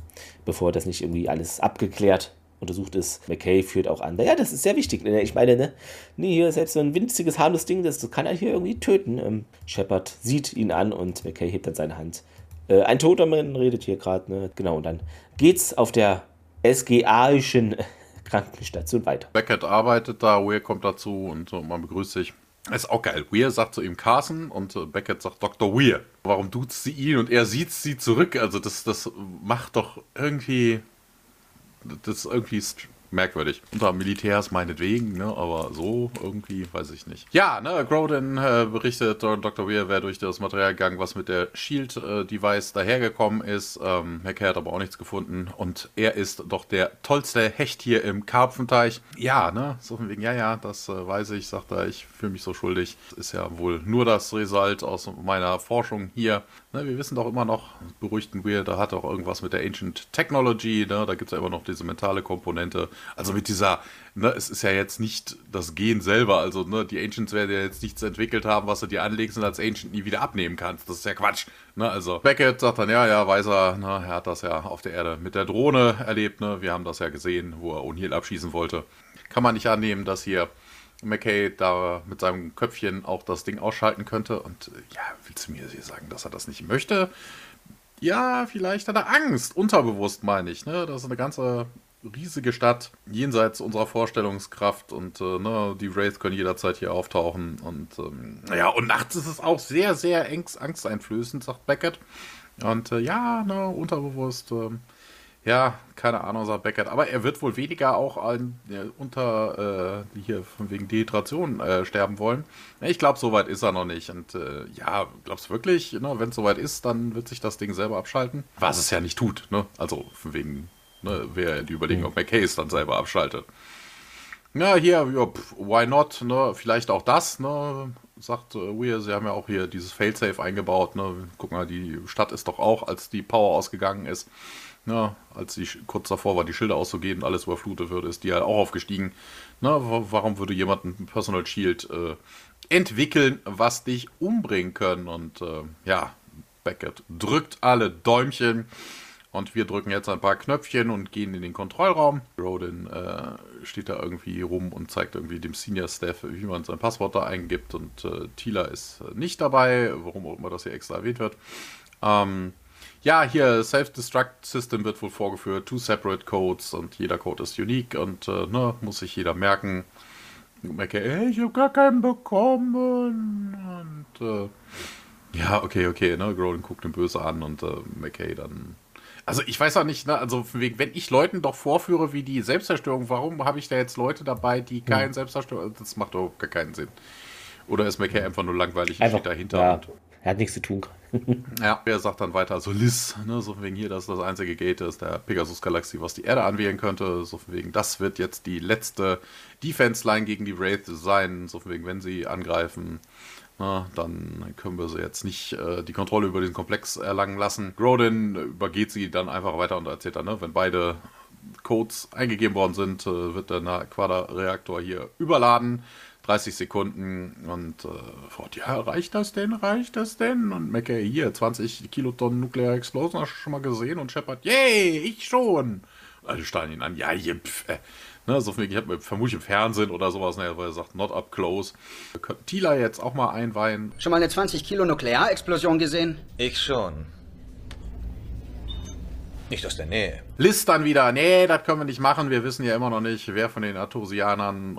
bevor das nicht irgendwie alles abgeklärt untersucht ist. McKay führt auch an. Naja, das ist sehr wichtig. Ich meine, hier selbst so ein winziges, harmloses Ding, das kann er hier irgendwie töten. Shepard sieht ihn an und McKay hebt dann seine Hand. Ein toter Mann redet hier gerade, ne? Genau, und dann geht's auf der SGA-ischen Krankenstation weiter. Beckett arbeitet da, Weir kommt dazu und so, man begrüßt sich. Das ist auch geil. Weir sagt zu ihm Carson und Beckett sagt Dr. Weir. Warum duzt sie ihn und er sieht sie zurück? Also das macht doch irgendwie... Das ist irgendwie merkwürdig. Unter Militärs meinetwegen, ne, aber so irgendwie, weiß ich nicht. Ja, ne, Grodin berichtet, Dr. Weir wäre durch das Material gegangen, was mit der Shield-Device dahergekommen ist. McKay hat aber auch nichts gefunden und er ist doch der tollste Hecht hier im Karpfenteich. Ja, ne, so von wegen, ja, das weiß ich, sagt er, ich fühle mich so schuldig. Das ist ja wohl nur das Result aus meiner Forschung hier. Ne, wir wissen doch immer noch, beruhigten Weir, da hat auch irgendwas mit der Ancient Technology, ne, da gibt es ja immer noch diese mentale Komponente. Also mit dieser, ne, es ist ja jetzt nicht das Gen selber, also ne, die Ancients werden ja jetzt nichts entwickelt haben, was du dir anlegst und als Ancient nie wieder abnehmen kannst. Das ist ja Quatsch. Ne, also Beckett sagt dann, ja, weiß er, ne, er hat das ja auf der Erde mit der Drohne erlebt, ne, wir haben das ja gesehen, wo er O'Neill abschießen wollte. Kann man nicht annehmen, dass hier McKay da mit seinem Köpfchen auch das Ding ausschalten könnte. Und ja, willst du mir hier sagen, dass er das nicht möchte? Ja, vielleicht hat er Angst. Unterbewusst meine ich. Ne? Das ist eine ganze riesige Stadt jenseits unserer Vorstellungskraft. Und ne, die Wraiths können jederzeit hier auftauchen. Und und nachts ist es auch sehr, sehr angsteinflößend, sagt Beckett. Und ja, ne, unterbewusst... Ja, keine Ahnung, sagt Beckett. Aber er wird wohl weniger auch die hier von wegen Dehydration sterben wollen. Ich glaube, so weit ist er noch nicht. Und glaubst du wirklich, ne, wenn es soweit ist, dann wird sich das Ding selber abschalten? Was es ja nicht tut, ne? Also von wegen, ne, wäre die Überlegung, ob McKay es dann selber abschaltet. Ja, hier, why not, ne? Vielleicht auch das, ne? Sagt Weir, sie haben ja auch hier dieses Failsafe eingebaut, ne? Guck mal, die Stadt ist doch auch, als die Power ausgegangen ist, ja, als die kurz davor war, die Schilder auszugehen und alles überflutet wird, ist die halt auch aufgestiegen. Na, warum würde jemand ein Personal Shield entwickeln, was dich umbringen können? Und Beckett drückt alle Däumchen und wir drücken jetzt ein paar Knöpfchen und gehen in den Kontrollraum. Grodin steht da irgendwie rum und zeigt irgendwie dem Senior Staff, wie man sein Passwort da eingibt und Tila ist nicht dabei, warum auch immer das hier extra erwähnt wird. Ja, hier, Self-Destruct-System wird wohl vorgeführt, 2 separate Codes und jeder Code ist unique und muss sich jeder merken. McKay, ich habe gar keinen bekommen. Und ja, okay, ne, Grodin guckt ihn böse an und McKay dann... Also ich weiß auch nicht, ne, also wenn ich Leuten doch vorführe, wie die Selbstzerstörung, warum habe ich da jetzt Leute dabei, die keinen Selbstzerstörung... Das macht doch gar keinen Sinn. Oder ist McKay einfach nur langweilig und steht dahinter? Ja. Und Er hat nichts zu tun. Ja, er sagt dann weiter, so Liz, ne, so von wegen hier, dass das einzige Gate ist, der Pegasus-Galaxie, was die Erde anwählen könnte, so von wegen, das wird jetzt die letzte Defense-Line gegen die Wraith sein, so von wegen, wenn sie angreifen, na, dann können wir sie jetzt nicht die Kontrolle über den Komplex erlangen lassen. Grodin übergeht sie dann einfach weiter und erzählt dann, ne, wenn beide Codes eingegeben worden sind, wird der Quader-Reaktor hier überladen. 30 Sekunden und Ford, ja, reicht das denn? Und Mackay, hier, 20 Kilotonnen Nuclear Explosion, hast du schon mal gesehen? Und Shepard, yay, ich schon. Und alle starren ihn an, ja, hier, ne, so ich habe vermutlich im Fernsehen oder sowas, ne, weil er sagt, not up close. Wir könnten Tila jetzt auch mal einweihen. Schon mal eine 20 Kilo Nuklearexplosion gesehen? Ich schon. Nicht aus der Nähe. Liz dann wieder, nee, das können wir nicht machen. Wir wissen ja immer noch nicht, wer von den Artosianern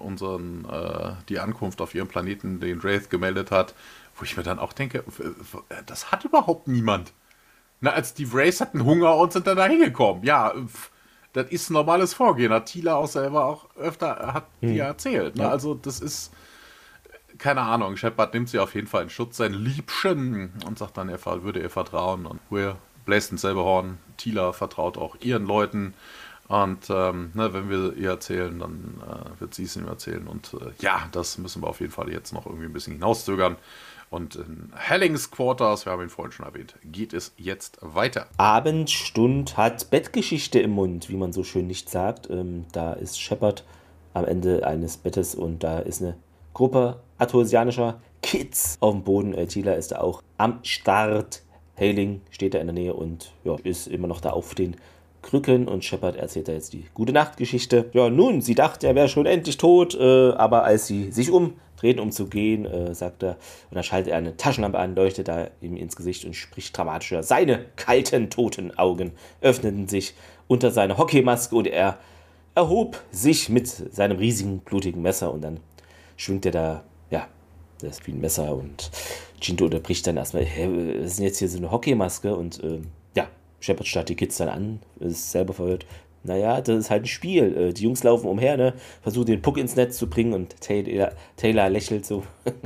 die Ankunft auf ihrem Planeten, den Wraith, gemeldet hat. Wo ich mir dann auch denke, das hat überhaupt niemand. Na, als die Wraiths hatten Hunger und sind dann da hingekommen. Ja, das ist ein normales Vorgehen. Hat Tila auch selber auch öfter erzählt. Ne? Ja. Also das ist, keine Ahnung, Shepard nimmt sie auf jeden Fall in Schutz, sein Liebchen, und sagt dann, er würde ihr vertrauen. Und we're bläst ins selbe Horn. Tila vertraut auch ihren Leuten. Und wenn wir ihr erzählen, dann wird sie es ihm erzählen. Und ja, das müssen wir auf jeden Fall jetzt noch irgendwie ein bisschen hinauszögern. Und in Hellings Quarters, wir haben ihn vorhin schon erwähnt, geht es jetzt weiter. Abendstund hat Bettgeschichte im Mund, wie man so schön nicht sagt. Da ist Shepard am Ende eines Bettes und da ist eine Gruppe artosianischer Kids auf dem Boden. Tila ist da auch am Start. Hayling steht da in der Nähe und ja, ist immer noch da auf den Krücken und Shepard erzählt da jetzt die Gute-Nacht-Geschichte. Ja, nun, sie dachte, er wäre schon endlich tot, aber als sie sich umdreht, um zu gehen, sagt er, und dann schaltet er eine Taschenlampe an, leuchtet da ihm ins Gesicht und spricht dramatischer. Seine kalten, toten Augen öffneten sich unter seiner Hockeymaske und er erhob sich mit seinem riesigen, blutigen Messer und dann schwingt er da, ja, das ist wie ein Messer und Jinto unterbricht dann erstmal, was ist denn jetzt hier so eine Hockeymaske? Und ja, Shepard starrt die Kids dann an, ist selber verwirrt. Naja, das ist halt ein Spiel. Die Jungs laufen umher, ne, versuchen den Puck ins Netz zu bringen und Taylor lächelt so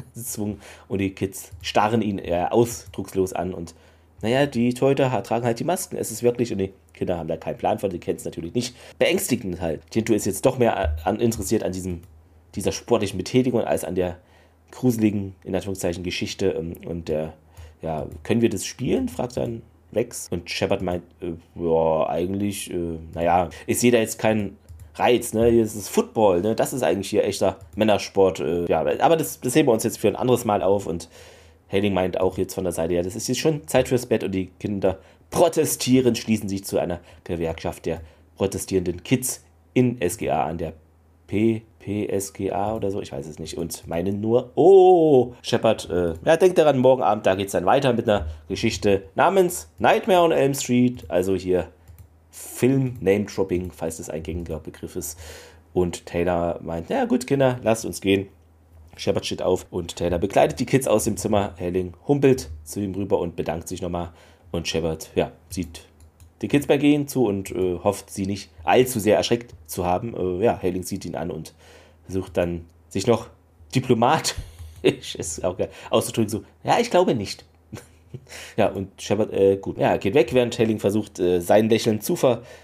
und die Kids starren ihn ausdruckslos an und naja, die Torhüter tragen halt die Masken. Es ist wirklich, und die Kinder haben da keinen Plan von, die kennen es natürlich nicht. Beängstigend halt. Jinto ist jetzt doch mehr interessiert an dieser sportlichen Betätigung als an der gruseligen, in Anführungszeichen, Geschichte und ja, können wir das spielen? Fragt dann Rex. Und Shepard meint, ja, eigentlich, naja, ich sehe da jetzt keinen Reiz, ne, hier ist es Football, ne, das ist eigentlich hier echter Männersport, ja, aber das heben wir uns jetzt für ein anderes Mal auf und Hayling meint auch jetzt von der Seite, ja, das ist jetzt schon Zeit fürs Bett und die Kinder protestieren, schließen sich zu einer Gewerkschaft der protestierenden Kids in SGA an, der PSGA oder so, ich weiß es nicht, und meinen nur, oh, Shepard, ja, denkt daran, morgen Abend, da geht es dann weiter mit einer Geschichte namens Nightmare on Elm Street, also hier Film-Name-Dropping, falls das ein gängiger Begriff ist, und Taylor meint, ja gut, Kinder, lasst uns gehen. Shepard steht auf und Taylor begleitet die Kids aus dem Zimmer, Hayling humpelt zu ihm rüber und bedankt sich nochmal und Shepard, ja, sieht die Kids beim Gehen zu und hofft, sie nicht allzu sehr erschreckt zu haben. Ja, Hayling sieht ihn an und versucht dann, sich noch diplomatisch ist auch geil, auszudrücken, so, ja, ich glaube nicht. Ja, und Shepard, gut, ja, geht weg, während Hayling versucht, sein Lächeln zu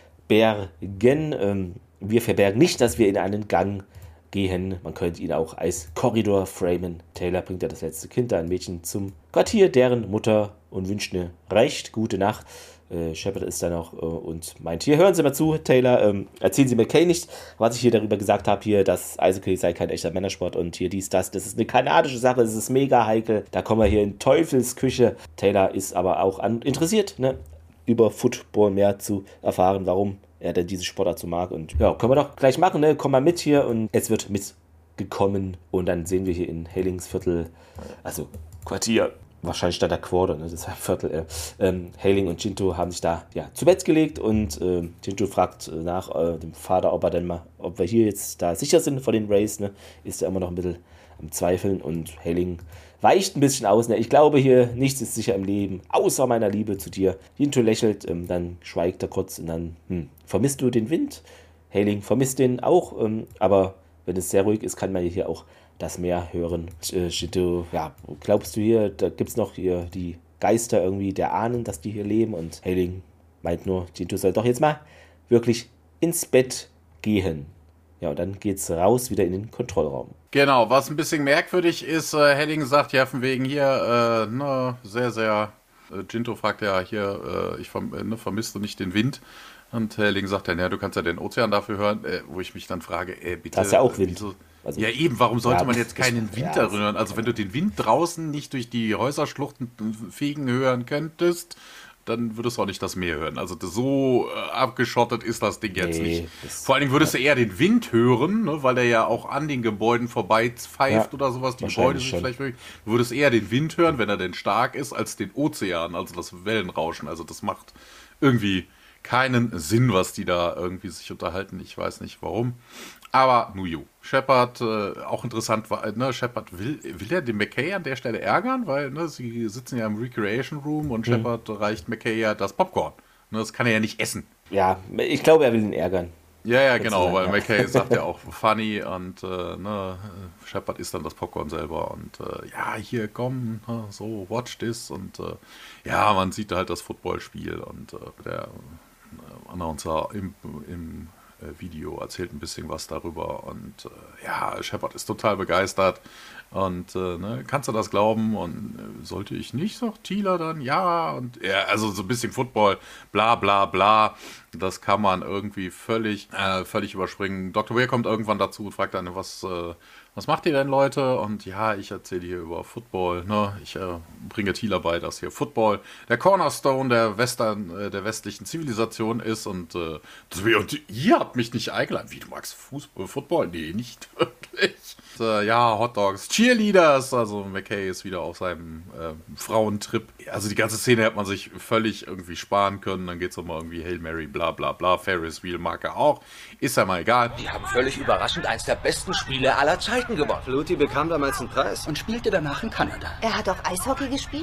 verbergen. Wir verbergen nicht, dass wir in einen Gang gehen. Man könnte ihn auch als Korridor framen. Taylor bringt ja das letzte Kind, ein Mädchen, zum Quartier deren Mutter und wünscht eine recht gute Nacht. Shepard ist dann auch und meint, hier, hören Sie mal zu, Taylor, erzählen Sie McKay nicht, was ich hier darüber gesagt habe, hier, dass Eishockey sei kein echter Männersport und hier das ist eine kanadische Sache, das ist mega heikel, da kommen wir hier in Teufelsküche. Taylor ist aber auch interessiert, ne, über Football mehr zu erfahren, warum er denn diese Sportart so mag und ja, können wir doch gleich machen, ne, komm mal mit hier und es wird mitgekommen und dann sehen wir hier in Haylings Viertel, also Quartier, wahrscheinlich statt der Quarter, ne, das ist ein Viertel. Hayling und Jinto haben sich da ja zu Bett gelegt und Jinto fragt nach dem Vater, ob wir hier jetzt da sicher sind vor den Rays, ne, ist er immer noch ein bisschen am Zweifeln und Hayling weicht ein bisschen aus, ne, ich glaube hier, nichts ist sicher im Leben, außer meiner Liebe zu dir. Jinto lächelt, dann schweigt er kurz und dann, vermisst du den Wind? Hayling vermisst den auch, aber wenn es sehr ruhig ist, kann man hier auch das Meer hören. Jinto, ja, glaubst du hier, da gibt es noch hier die Geister irgendwie der Ahnen, dass die hier leben? Und Helling meint nur, Jinto soll doch jetzt mal wirklich ins Bett gehen. Ja, und dann geht's raus wieder in den Kontrollraum. Genau, was ein bisschen merkwürdig ist, Helling sagt ja von wegen hier, sehr, sehr, Jinto fragt ja hier, vermisst du nicht den Wind? Und Helling sagt dann, ja, du kannst ja den Ozean dafür hören, wo ich mich dann frage, bitte. Da ist ja auch Wind. Wieso? Also, Ja eben, warum sollte ja, man jetzt keinen Wind ja, hören? Also wenn du den Wind draußen nicht durch die Häuserschluchten fegen hören könntest, dann würdest du auch nicht das Meer hören. Also so abgeschottet ist das Ding jetzt Nee, nicht. das- Vor allen Dingen würdest du eher den Wind hören, ne, weil der ja auch an den Gebäuden vorbei pfeift Ja, oder sowas. Die wahrscheinlich Gebäude sind schon. vielleicht wirklich. Du würdest eher den Wind hören, wenn er denn stark ist, als den Ozean, also das Wellenrauschen. Also das macht irgendwie keinen Sinn, was die da irgendwie sich unterhalten. Ich weiß nicht warum. Aber Nuju. Shepard, auch interessant war, ne, Shepard will er den McKay an der Stelle ärgern, weil ne, sie sitzen ja im Recreation Room und Shepard reicht McKay ja das Popcorn. Ne, das kann er ja nicht essen. Ja, ich glaube, er will ihn ärgern. Ja, genau, Sozusagen, weil ja. McKay sagt ja auch funny und Shepard isst dann das Popcorn selber und ja, hier komm, so, watch this und ja, man sieht halt das Footballspiel und der Announcer im Video erzählt ein bisschen was darüber und ja, Shepard ist total begeistert und kannst du das glauben und sollte ich nicht, sagt Thieler dann, ja und ja, also so ein bisschen Football, bla bla bla, das kann man irgendwie völlig überspringen. Dr. Weir kommt irgendwann dazu und fragt dann, was macht ihr denn, Leute? Und ja, ich erzähle hier über Football. Ne? Ich bringe Thieler bei, dass hier Football der Cornerstone der westlichen Zivilisation ist. Und ihr habt mich nicht eingeladen. Wie, du magst Football? Nee, nicht wirklich. Und, ja, Hotdogs, Cheerleaders. Also McKay ist wieder auf seinem Frauentrip. Also die ganze Szene hätte man sich völlig irgendwie sparen können. Dann geht es nochmal irgendwie Hail Mary, bla bla bla. Ferris Wheel mag er auch. Ist ja mal egal. Die haben völlig überraschend eins der besten Spiele aller Zeiten gewonnen. Flutie bekam damals einen Preis. Und spielte danach in Kanada. Er hat auch Eishockey gespielt?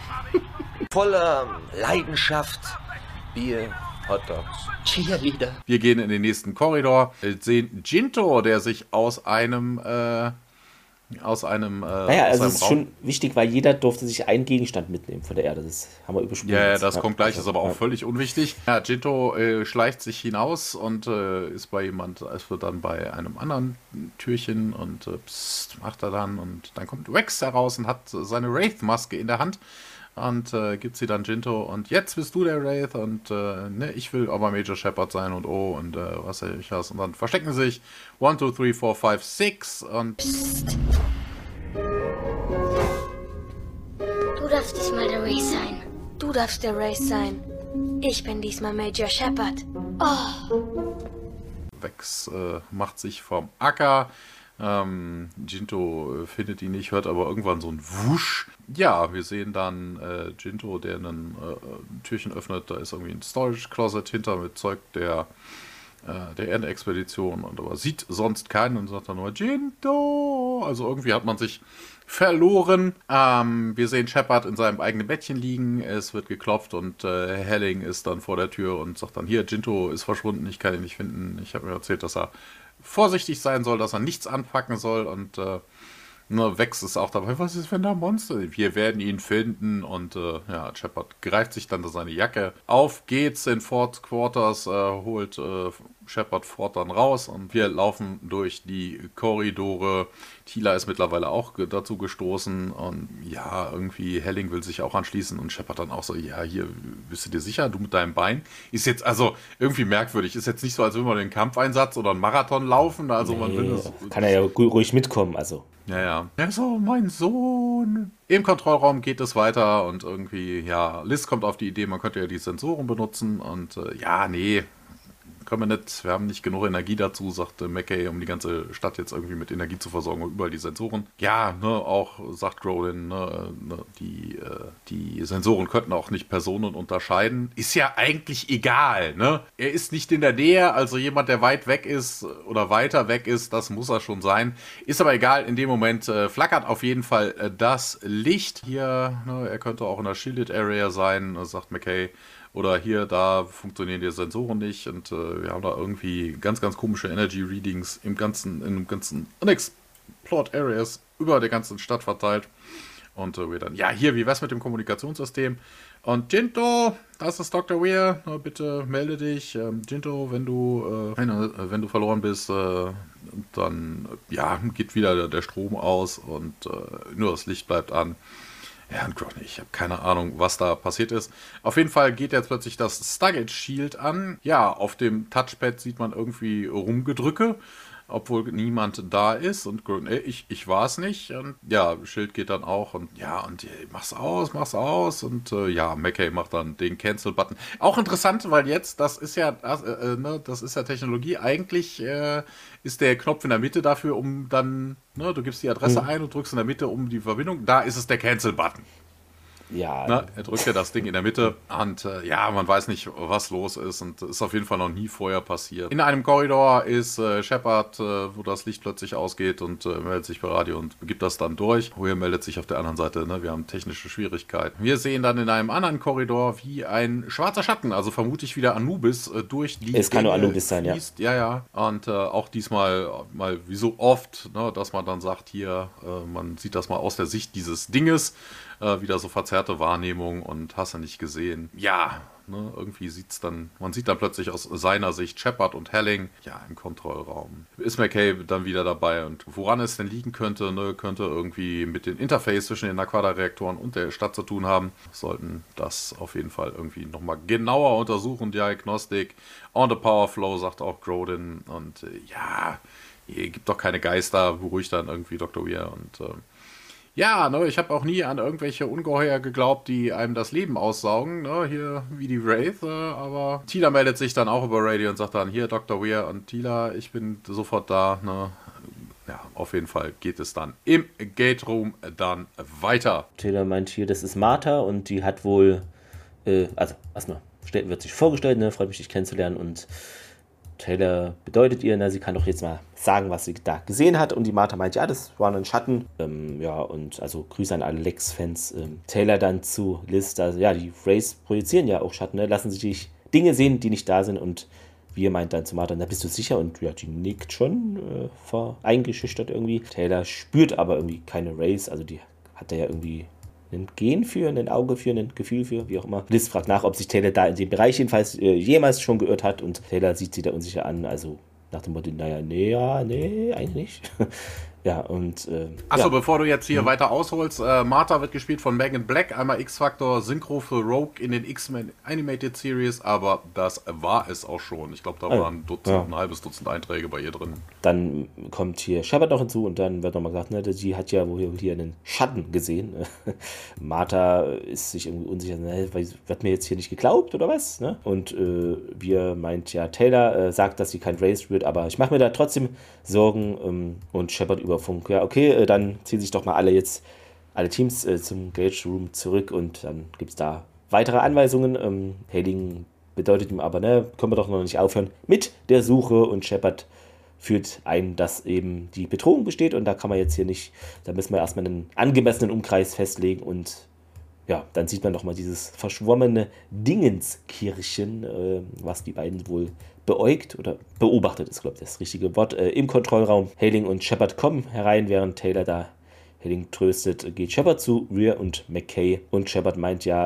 Voller Leidenschaft, Bier, Hotdogs. Cheerleader. Wir gehen in den nächsten Korridor, sehen Jinto, der sich aus einem Naja, aus also seinem es ist Raum. schon wichtig, weil jeder durfte sich einen Gegenstand mitnehmen von der Erde. Das haben wir übersprungen. Ja, jetzt. das kommt gleich, also, ist aber auch ja. völlig unwichtig. Ja, Jinto schleicht sich hinaus und ist wird dann bei einem anderen Türchen und psst, macht er dann und dann kommt Rex heraus und hat seine Wraith-Maske in der Hand und gibt sie dann Jinto und jetzt bist du der Wraith und ich will aber Major Shepard sein und und was weiß ich was und dann verstecken sie sich 1, 2, 3, 4, 5, 6 und Du darfst diesmal der Wraith sein. Du darfst der Wraith sein. Ich bin diesmal Major Shepard. Vex macht sich vom Acker. Jinto findet ihn nicht, hört aber irgendwann so ein Wusch. Ja, wir sehen dann Jinto, der ein Türchen öffnet. Da ist irgendwie ein Storage Closet hinter mit Zeug der Erdexpedition. Und aber sieht sonst keinen und sagt dann nur Jinto. Also irgendwie hat man sich verloren. Wir sehen Shepard in seinem eigenen Bettchen liegen. Es wird geklopft und Helling ist dann vor der Tür und sagt dann, hier, Jinto ist verschwunden, ich kann ihn nicht finden. Ich habe mir erzählt, dass er vorsichtig sein soll, dass er nichts anpacken soll und Vex ist auch dabei. Was ist, wenn da Monster sind? Wir werden ihn finden und Shepard greift sich dann seine Jacke. Auf geht's in Fort Quarters, holt Shepard Ford dann raus und wir laufen durch die Korridore. Tila ist mittlerweile auch dazu gestoßen und ja, irgendwie Helling will sich auch anschließen und Shepard dann auch so, ja, hier, bist du dir sicher, du mit deinem Bein? Ist jetzt also irgendwie merkwürdig. Ist jetzt nicht so, als würde man den Kampfeinsatz oder einen Marathon laufen, also man will das... Kann er ja ruhig mitkommen, also. Ja. Ja, so, mein Sohn. Im Kontrollraum geht es weiter und irgendwie, ja, Liz kommt auf die Idee, man könnte ja die Sensoren benutzen und nee, können wir nicht, wir haben nicht genug Energie dazu, sagte McKay, um die ganze Stadt jetzt irgendwie mit Energie zu versorgen und überall die Sensoren. Ja, auch, sagt Grolin, die Sensoren könnten auch nicht Personen unterscheiden. Ist ja eigentlich egal, ne? Er ist nicht in der Nähe, also jemand, der weit weg ist oder weiter weg ist, das muss er schon sein. Ist aber egal, in dem Moment flackert auf jeden Fall das Licht hier, er könnte auch in der Shielded Area sein, sagt McKay. oder hier, da funktionieren die Sensoren nicht und wir haben da irgendwie ganz, ganz komische Energy Readings in dem ganzen Unexplored Areas über der ganzen Stadt verteilt. Und wir dann, ja, hier, wie wär's mit dem Kommunikationssystem? Und Jinto, das ist Dr. Weir, bitte melde dich. Jinto, wenn du verloren bist, dann ja, geht wieder der Strom aus und nur das Licht bleibt an. Ja, und Gronny, ich habe keine Ahnung, was da passiert ist. Auf jeden Fall geht jetzt plötzlich das Stargate Shield an. Ja, auf dem Touchpad sieht man irgendwie Rumgedrücke, obwohl niemand da ist und ich war es nicht und ja, Schild geht dann auch und ja, und mach's aus und ja, McKay macht dann den Cancel-Button. Auch interessant, weil jetzt, das ist ja Technologie, eigentlich ist der Knopf in der Mitte dafür, um dann, du gibst die Adresse ein und drückst in der Mitte um die Verbindung, da ist es der Cancel-Button. Ja. Er drückt ja das Ding in der Mitte und ja, man weiß nicht, was los ist und ist auf jeden Fall noch nie vorher passiert. In einem Korridor ist Shepard, wo das Licht plötzlich ausgeht und meldet sich per Radio und gibt das dann durch. Weir meldet sich auf der anderen Seite, wir haben technische Schwierigkeiten. Wir sehen dann in einem anderen Korridor, wie ein schwarzer Schatten, also vermutlich wieder Anubis, durch die Es kann nur Anubis sein, ja. Ja. Und auch diesmal mal wie so oft, dass man dann sagt, hier, man sieht das mal aus der Sicht dieses Dinges, wieder so verzerrte Wahrnehmung und hast du nicht gesehen. Ja, irgendwie man sieht dann plötzlich aus seiner Sicht Shepard und Helling, ja, im Kontrollraum. Ist McKay dann wieder dabei und woran es denn liegen könnte, könnte irgendwie mit dem Interface zwischen den Aquada-Reaktoren und der Stadt zu tun haben. Sollten das auf jeden Fall irgendwie nochmal genauer untersuchen, Diagnostik on the Power Flow, sagt auch Grodin und ja, ihr gibt doch keine Geister, beruhigt dann irgendwie Dr. Weir und ja, ich habe auch nie an irgendwelche Ungeheuer geglaubt, die einem das Leben aussaugen, hier wie die Wraith, aber Tila meldet sich dann auch über Radio und sagt dann, hier Dr. Weir und Tila, ich bin sofort da, Ja, auf jeden Fall geht es dann im Gate Room dann weiter. Taylor meint hier, das ist Martha und die hat wohl, also erstmal wird sich vorgestellt, freut mich, dich kennenzulernen und Taylor bedeutet ihr, sie kann doch jetzt mal sagen, was sie da gesehen hat. Und die Martha meint, ja, das war ein Schatten. Ja, und also Grüße an alle Lex-Fans. Taylor dann zu Liz, also, ja, die Wraiths projizieren ja auch Schatten, lassen sich Dinge sehen, die nicht da sind. Und wir meint dann zu Martha, na, bist du sicher? Und ja, die nickt schon, eingeschüchtert irgendwie. Taylor spürt aber irgendwie keine Wraiths, also die hat da ja irgendwie ein Gen für, ein Auge für, ein Gefühl für, wie auch immer. Liz fragt nach, ob sich Taylor da in dem Bereich jedenfalls jemals schon geirrt hat und Taylor sieht sie da unsicher an, also nach dem Motto, naja, nee, eigentlich nicht. Ja, und Achso, bevor du jetzt hier weiter ausholst, Martha wird gespielt von Megan Black, einmal X-Factor, Synchro für Rogue in den X-Men Animated Series, aber das war es auch schon. Ich glaube, da waren ein halbes Dutzend Einträge bei ihr drin. Dann kommt hier Shepard noch hinzu und dann wird nochmal gesagt, sie hat ja wohl hier einen Schatten gesehen. Martha ist sich irgendwie unsicher, wird mir jetzt hier nicht geglaubt oder was? Und wir meint ja, Taylor sagt, dass sie kein Wraith wird, aber ich mache mir da trotzdem Sorgen und Shepard über Funk. Ja, okay, dann ziehen sich doch mal alle Teams zum Gate Room zurück und dann gibt es da weitere Anweisungen. Haling bedeutet ihm aber, können wir doch noch nicht aufhören mit der Suche und Shepard führt ein, dass eben die Bedrohung besteht und da kann man jetzt hier nicht, da müssen wir erstmal einen angemessenen Umkreis festlegen und ja, dann sieht man doch mal dieses verschwommene Dingenskirchen, was die beiden wohl beäugt oder beobachtet ist, glaube ich, das richtige Wort, im Kontrollraum. Haling und Shepard kommen herein, während Taylor da Haling tröstet, geht Shepard zu Weir und McKay und Shepard meint ja,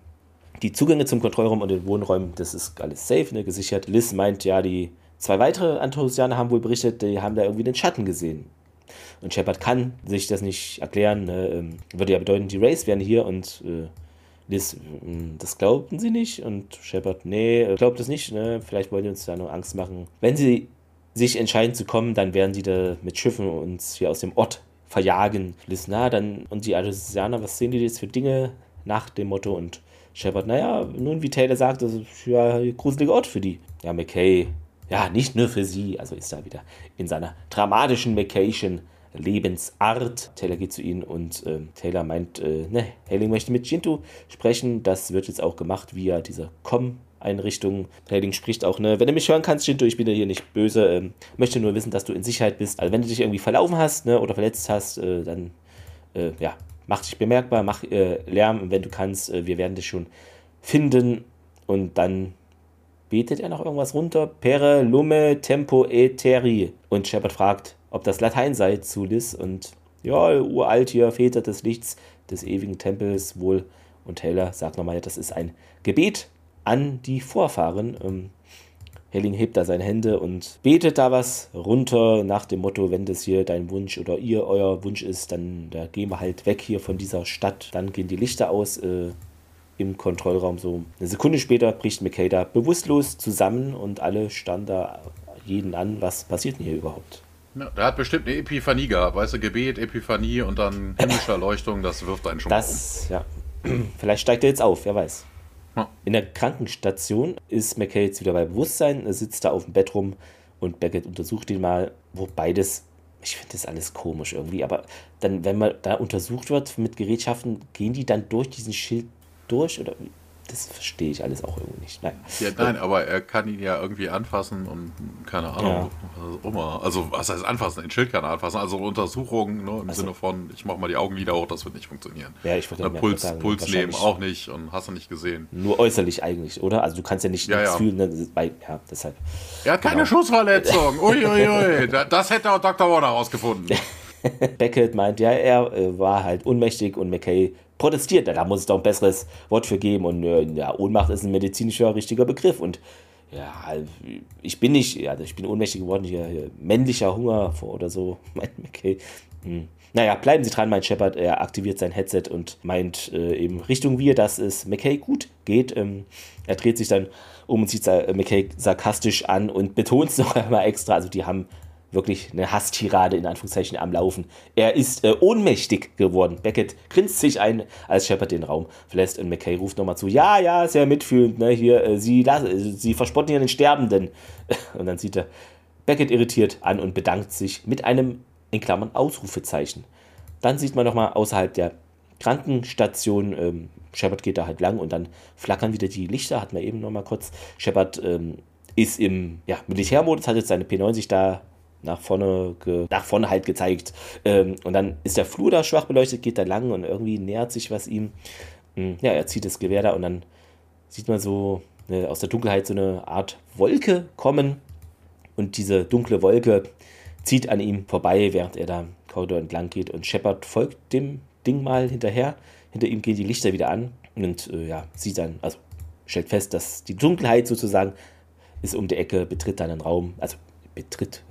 die Zugänge zum Kontrollraum und den Wohnräumen, das ist alles safe, gesichert. Liz meint ja, die 2 weitere Anthosianer haben wohl berichtet, die haben da irgendwie den Schatten gesehen. Und Shepard kann sich das nicht erklären, würde ja bedeuten, die Wraiths wären hier und Liz, das glaubten sie nicht und Shepard, nee, glaubt es nicht, vielleicht wollen die uns da nur Angst machen. Wenn sie sich entscheiden zu kommen, dann werden sie da mit Schiffen uns hier aus dem Ort verjagen. Liz, dann, und die Athosianer, was sehen die jetzt für Dinge nach dem Motto und Shepard, naja, nun wie Taylor sagt, das ist ja ein gruseliger Ort für die. Ja, McKay, ja, nicht nur für sie, also ist er wieder in seiner dramatischen McKayschen Lebensart. Taylor geht zu ihnen und Taylor meint, Haling möchte mit Jinto sprechen. Das wird jetzt auch gemacht via dieser Com-Einrichtung. Haling spricht auch, wenn du mich hören kannst, Jinto, ich bin dir hier nicht böse, möchte nur wissen, dass du in Sicherheit bist. Also wenn du dich irgendwie verlaufen hast oder verletzt hast, dann mach dich bemerkbar, mach Lärm, wenn du kannst. Wir werden dich schon finden. Und dann betet er noch irgendwas runter. Pere lume tempo eteri. Und Shepard fragt, ob das Latein sei zu Liz. Und ja, uralt hier, Väter des Lichts, des ewigen Tempels wohl. Und Taylor sagt nochmal, das ist ein Gebet an die Vorfahren. Helling hebt da seine Hände und betet da was runter nach dem Motto, wenn das hier dein Wunsch oder euer Wunsch ist, dann da gehen wir halt weg hier von dieser Stadt. Dann gehen die Lichter aus im Kontrollraum. So eine Sekunde später bricht McKay da bewusstlos zusammen und alle starren da jeden an. Was passiert denn hier überhaupt? Ja, der hat bestimmt eine Epiphanie gehabt, weißt du, Gebet, Epiphanie und dann himmlische Erleuchtung, das wirft einen schon mal um. Ja. Vielleicht steigt er jetzt auf, wer weiß. Ja. In der Krankenstation ist McKay jetzt wieder bei Bewusstsein, er sitzt da auf dem Bett rum und Beckett untersucht ihn mal, wobei das, ich finde das alles komisch irgendwie, aber dann, wenn man da untersucht wird mit Gerätschaften, gehen die dann durch diesen Schild durch oder das verstehe ich alles auch irgendwie nicht. Nein, aber er kann ihn ja irgendwie anfassen und keine Ahnung, also was heißt anfassen? Den Schild kann er anfassen, also Untersuchungen, ne, im Sinne von, ich mach mal die Augenlider hoch, das wird nicht funktionieren. Ja, ich würde Puls nehmen auch nicht und hast du nicht gesehen. Nur äußerlich eigentlich, oder? Also du kannst ja nicht fühlen, ne? Deshalb. Er hat keine Schussverletzung, uiuiui, das hätte auch Dr. Warner rausgefunden. Beckett meint, ja, er war halt ohnmächtig und McKay protestiert. Da muss es doch ein besseres Wort für geben. Und Ohnmacht ist ein medizinischer richtiger Begriff. Und ja, ich bin ohnmächtig geworden, hier männlicher Hunger oder so, meint McKay. Naja, bleiben Sie dran, meint Shepard. Er aktiviert sein Headset und meint eben Richtung wir, dass es McKay gut geht. Er dreht sich dann um und sieht McKay sarkastisch an und betont es noch einmal extra. Also die haben wirklich eine Hasstirade in Anführungszeichen am Laufen. Er ist ohnmächtig geworden. Beckett grinst sich ein, als Shepard den Raum verlässt und McKay ruft nochmal zu, ja, sehr mitfühlend, ne, hier, Sie verspotten hier den Sterbenden. Und dann sieht er Beckett irritiert an und bedankt sich mit einem, in Klammern, Ausrufezeichen. Dann sieht man nochmal außerhalb der Krankenstation, Shepard geht da halt lang und dann flackern wieder die Lichter, hatten wir eben nochmal kurz. Shepard ist im Militärmodus, hat jetzt seine P90 da nach vorne halt gezeigt. Und dann ist der Flur da schwach beleuchtet, geht da lang und irgendwie nähert sich was ihm. Ja, er zieht das Gewehr da und dann sieht man so aus der Dunkelheit so eine Art Wolke kommen. Und diese dunkle Wolke zieht an ihm vorbei, während er da im Korridor entlang geht. Und Shepard folgt dem Ding mal hinterher. Hinter ihm gehen die Lichter wieder an. Und sieht dann, also stellt fest, dass die Dunkelheit sozusagen ist um die Ecke, betritt dann den Raum, also betritt.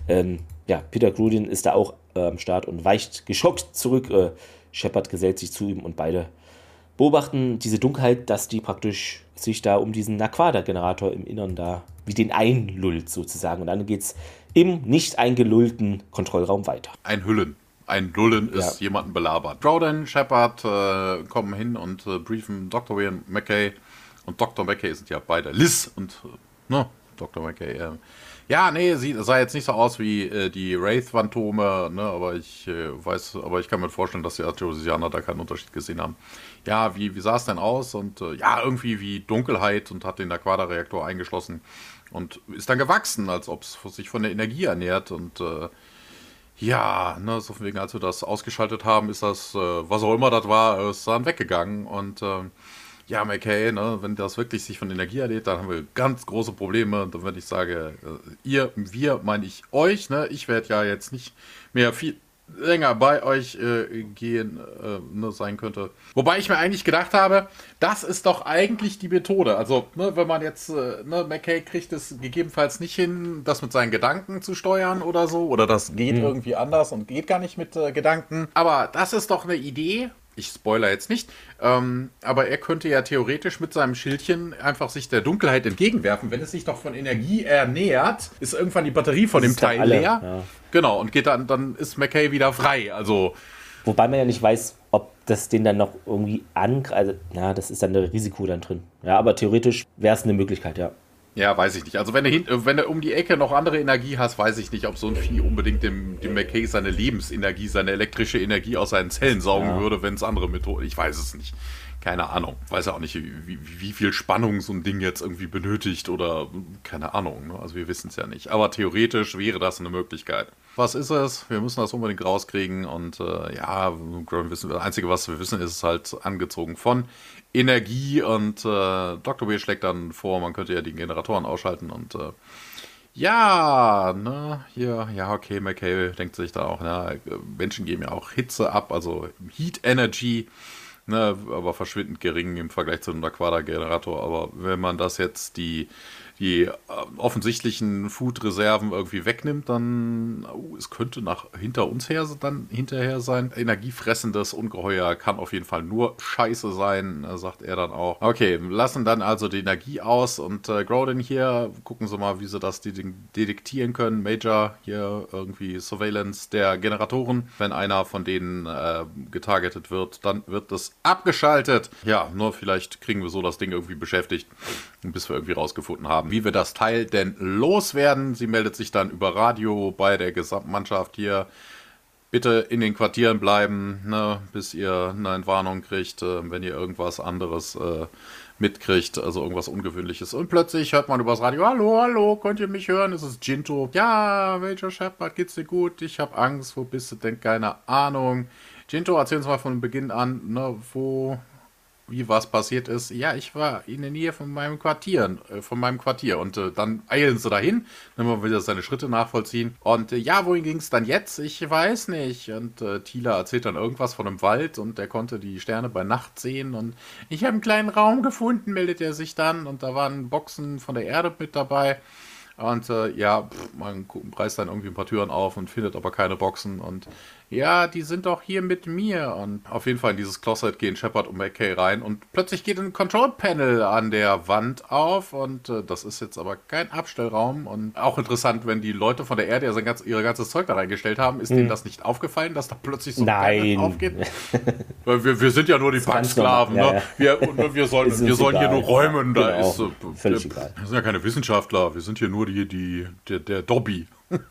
Peter Grudin ist da auch am Start und weicht geschockt zurück. Shepard gesellt sich zu ihm und beide beobachten diese Dunkelheit, dass die praktisch sich da um diesen Naquader-Generator im Innern da wie den einlullt sozusagen. Und dann geht's im nicht eingelullten Kontrollraum weiter. Ein Lullen ist jemanden belabern. Groden, Shepard kommen hin und briefen Dr. Ian McKay. Und Dr. McKay sind ja beide Liz und Dr. McKay. Sah jetzt nicht so aus wie die Wraith-Phantome, ne, aber ich kann mir vorstellen, dass die Artosianer da keinen Unterschied gesehen haben. Ja, wie sah es denn aus? Und irgendwie wie Dunkelheit und hat den Aquada-Reaktor eingeschlossen und ist dann gewachsen, als ob es sich von der Energie ernährt. Und so von wegen, als wir das ausgeschaltet haben, ist das, was auch immer das war, ist dann weggegangen. Und McKay, ne, wenn das wirklich sich von Energie ernährt, dann haben wir ganz große Probleme. Und wenn ich sage, wir, meine ich euch, ne, ich werde ja jetzt nicht mehr viel länger bei euch sein könnte. Wobei ich mir eigentlich gedacht habe, das ist doch eigentlich die Methode. Also, ne, wenn man jetzt, McKay kriegt es gegebenenfalls nicht hin, das mit seinen Gedanken zu steuern oder so, oder das geht irgendwie anders und geht gar nicht mit Gedanken. Aber das ist doch eine Idee. Ich spoilere jetzt nicht, aber er könnte ja theoretisch mit seinem Schildchen einfach sich der Dunkelheit entgegenwerfen. Wenn es sich doch von Energie ernährt, ist irgendwann die Batterie von dem Teil leer. Ja. Genau, und geht dann ist McKay wieder frei. Also, wobei man ja nicht weiß, ob das den dann noch irgendwie das ist dann ein Risiko dann drin. Ja, aber theoretisch wäre es eine Möglichkeit, ja. Ja, weiß ich nicht. Also wenn du um die Ecke noch andere Energie hast, weiß ich nicht, ob so ein Vieh unbedingt dem McKay seine Lebensenergie, seine elektrische Energie aus seinen Zellen saugen würde, wenn es andere Methoden. Ich weiß es nicht. keine Ahnung. Weiß ja auch nicht, wie viel Spannung so ein Ding jetzt irgendwie benötigt oder keine Ahnung. Ne? Also wir wissen es ja nicht. Aber theoretisch wäre das eine Möglichkeit. Was ist es? Wir müssen das unbedingt rauskriegen und das Einzige, was wir wissen, ist es halt angezogen von Energie und Dr. Weir schlägt dann vor, man könnte ja die Generatoren ausschalten und okay, McKay denkt sich da auch, Menschen geben ja auch Hitze ab, also Heat Energy, ne, aber verschwindend gering im Vergleich zu einem Aquada-Generator. Aber wenn man das jetzt die offensichtlichen Food-Reserven irgendwie wegnimmt, dann es könnte hinterher sein. Energiefressendes Ungeheuer kann auf jeden Fall nur Scheiße sein, sagt er dann auch. Okay, lassen dann also die Energie aus und Grodin hier, gucken Sie mal, wie Sie das detektieren können. Major hier irgendwie Surveillance der Generatoren. Wenn einer von denen getargetet wird, dann wird das abgeschaltet. Ja, nur vielleicht kriegen wir so das Ding irgendwie beschäftigt, bis wir irgendwie rausgefunden haben, wie wir das Teil denn loswerden. Sie meldet sich dann über Radio bei der Gesamtmannschaft hier. Bitte in den Quartieren bleiben, ne, bis ihr eine Entwarnung kriegt, wenn ihr irgendwas anderes mitkriegt, also irgendwas Ungewöhnliches. Und plötzlich hört man übers Radio, hallo, könnt ihr mich hören? Es ist Jinto. Ja, Major Shepard, geht's dir gut? Ich habe Angst, wo bist du denn? Keine Ahnung. Jinto, erzähl uns mal von Beginn an, ne, wie was passiert ist. Ja, ich war in der Nähe von meinem Quartier. Und dann eilen sie dahin, dann wollen wir wieder seine Schritte nachvollziehen. Und wohin ging es dann jetzt? Ich weiß nicht. Und Tila erzählt dann irgendwas von einem Wald und er konnte die Sterne bei Nacht sehen. Und ich habe einen kleinen Raum gefunden, meldet er sich dann. Und da waren Boxen von der Erde mit dabei. Und man reißt dann irgendwie ein paar Türen auf und findet aber keine Boxen. Und ja, die sind doch hier mit mir. Und auf jeden Fall in dieses Closet gehen Shepard und McKay rein. Und plötzlich geht ein Control-Panel an der Wand auf. Und das ist jetzt aber kein Abstellraum. Und auch interessant, wenn die Leute von der Erde ihr ganzes Zeug da reingestellt haben, ist denen das nicht aufgefallen, dass da plötzlich so ein Panel aufgeht? Weil wir sind ja nur die Banksklaven. Ne? Ja. Wir sollen hier nur räumen. Da ist völlig egal. Wir sind ja keine Wissenschaftler. Wir sind hier nur der Dobby.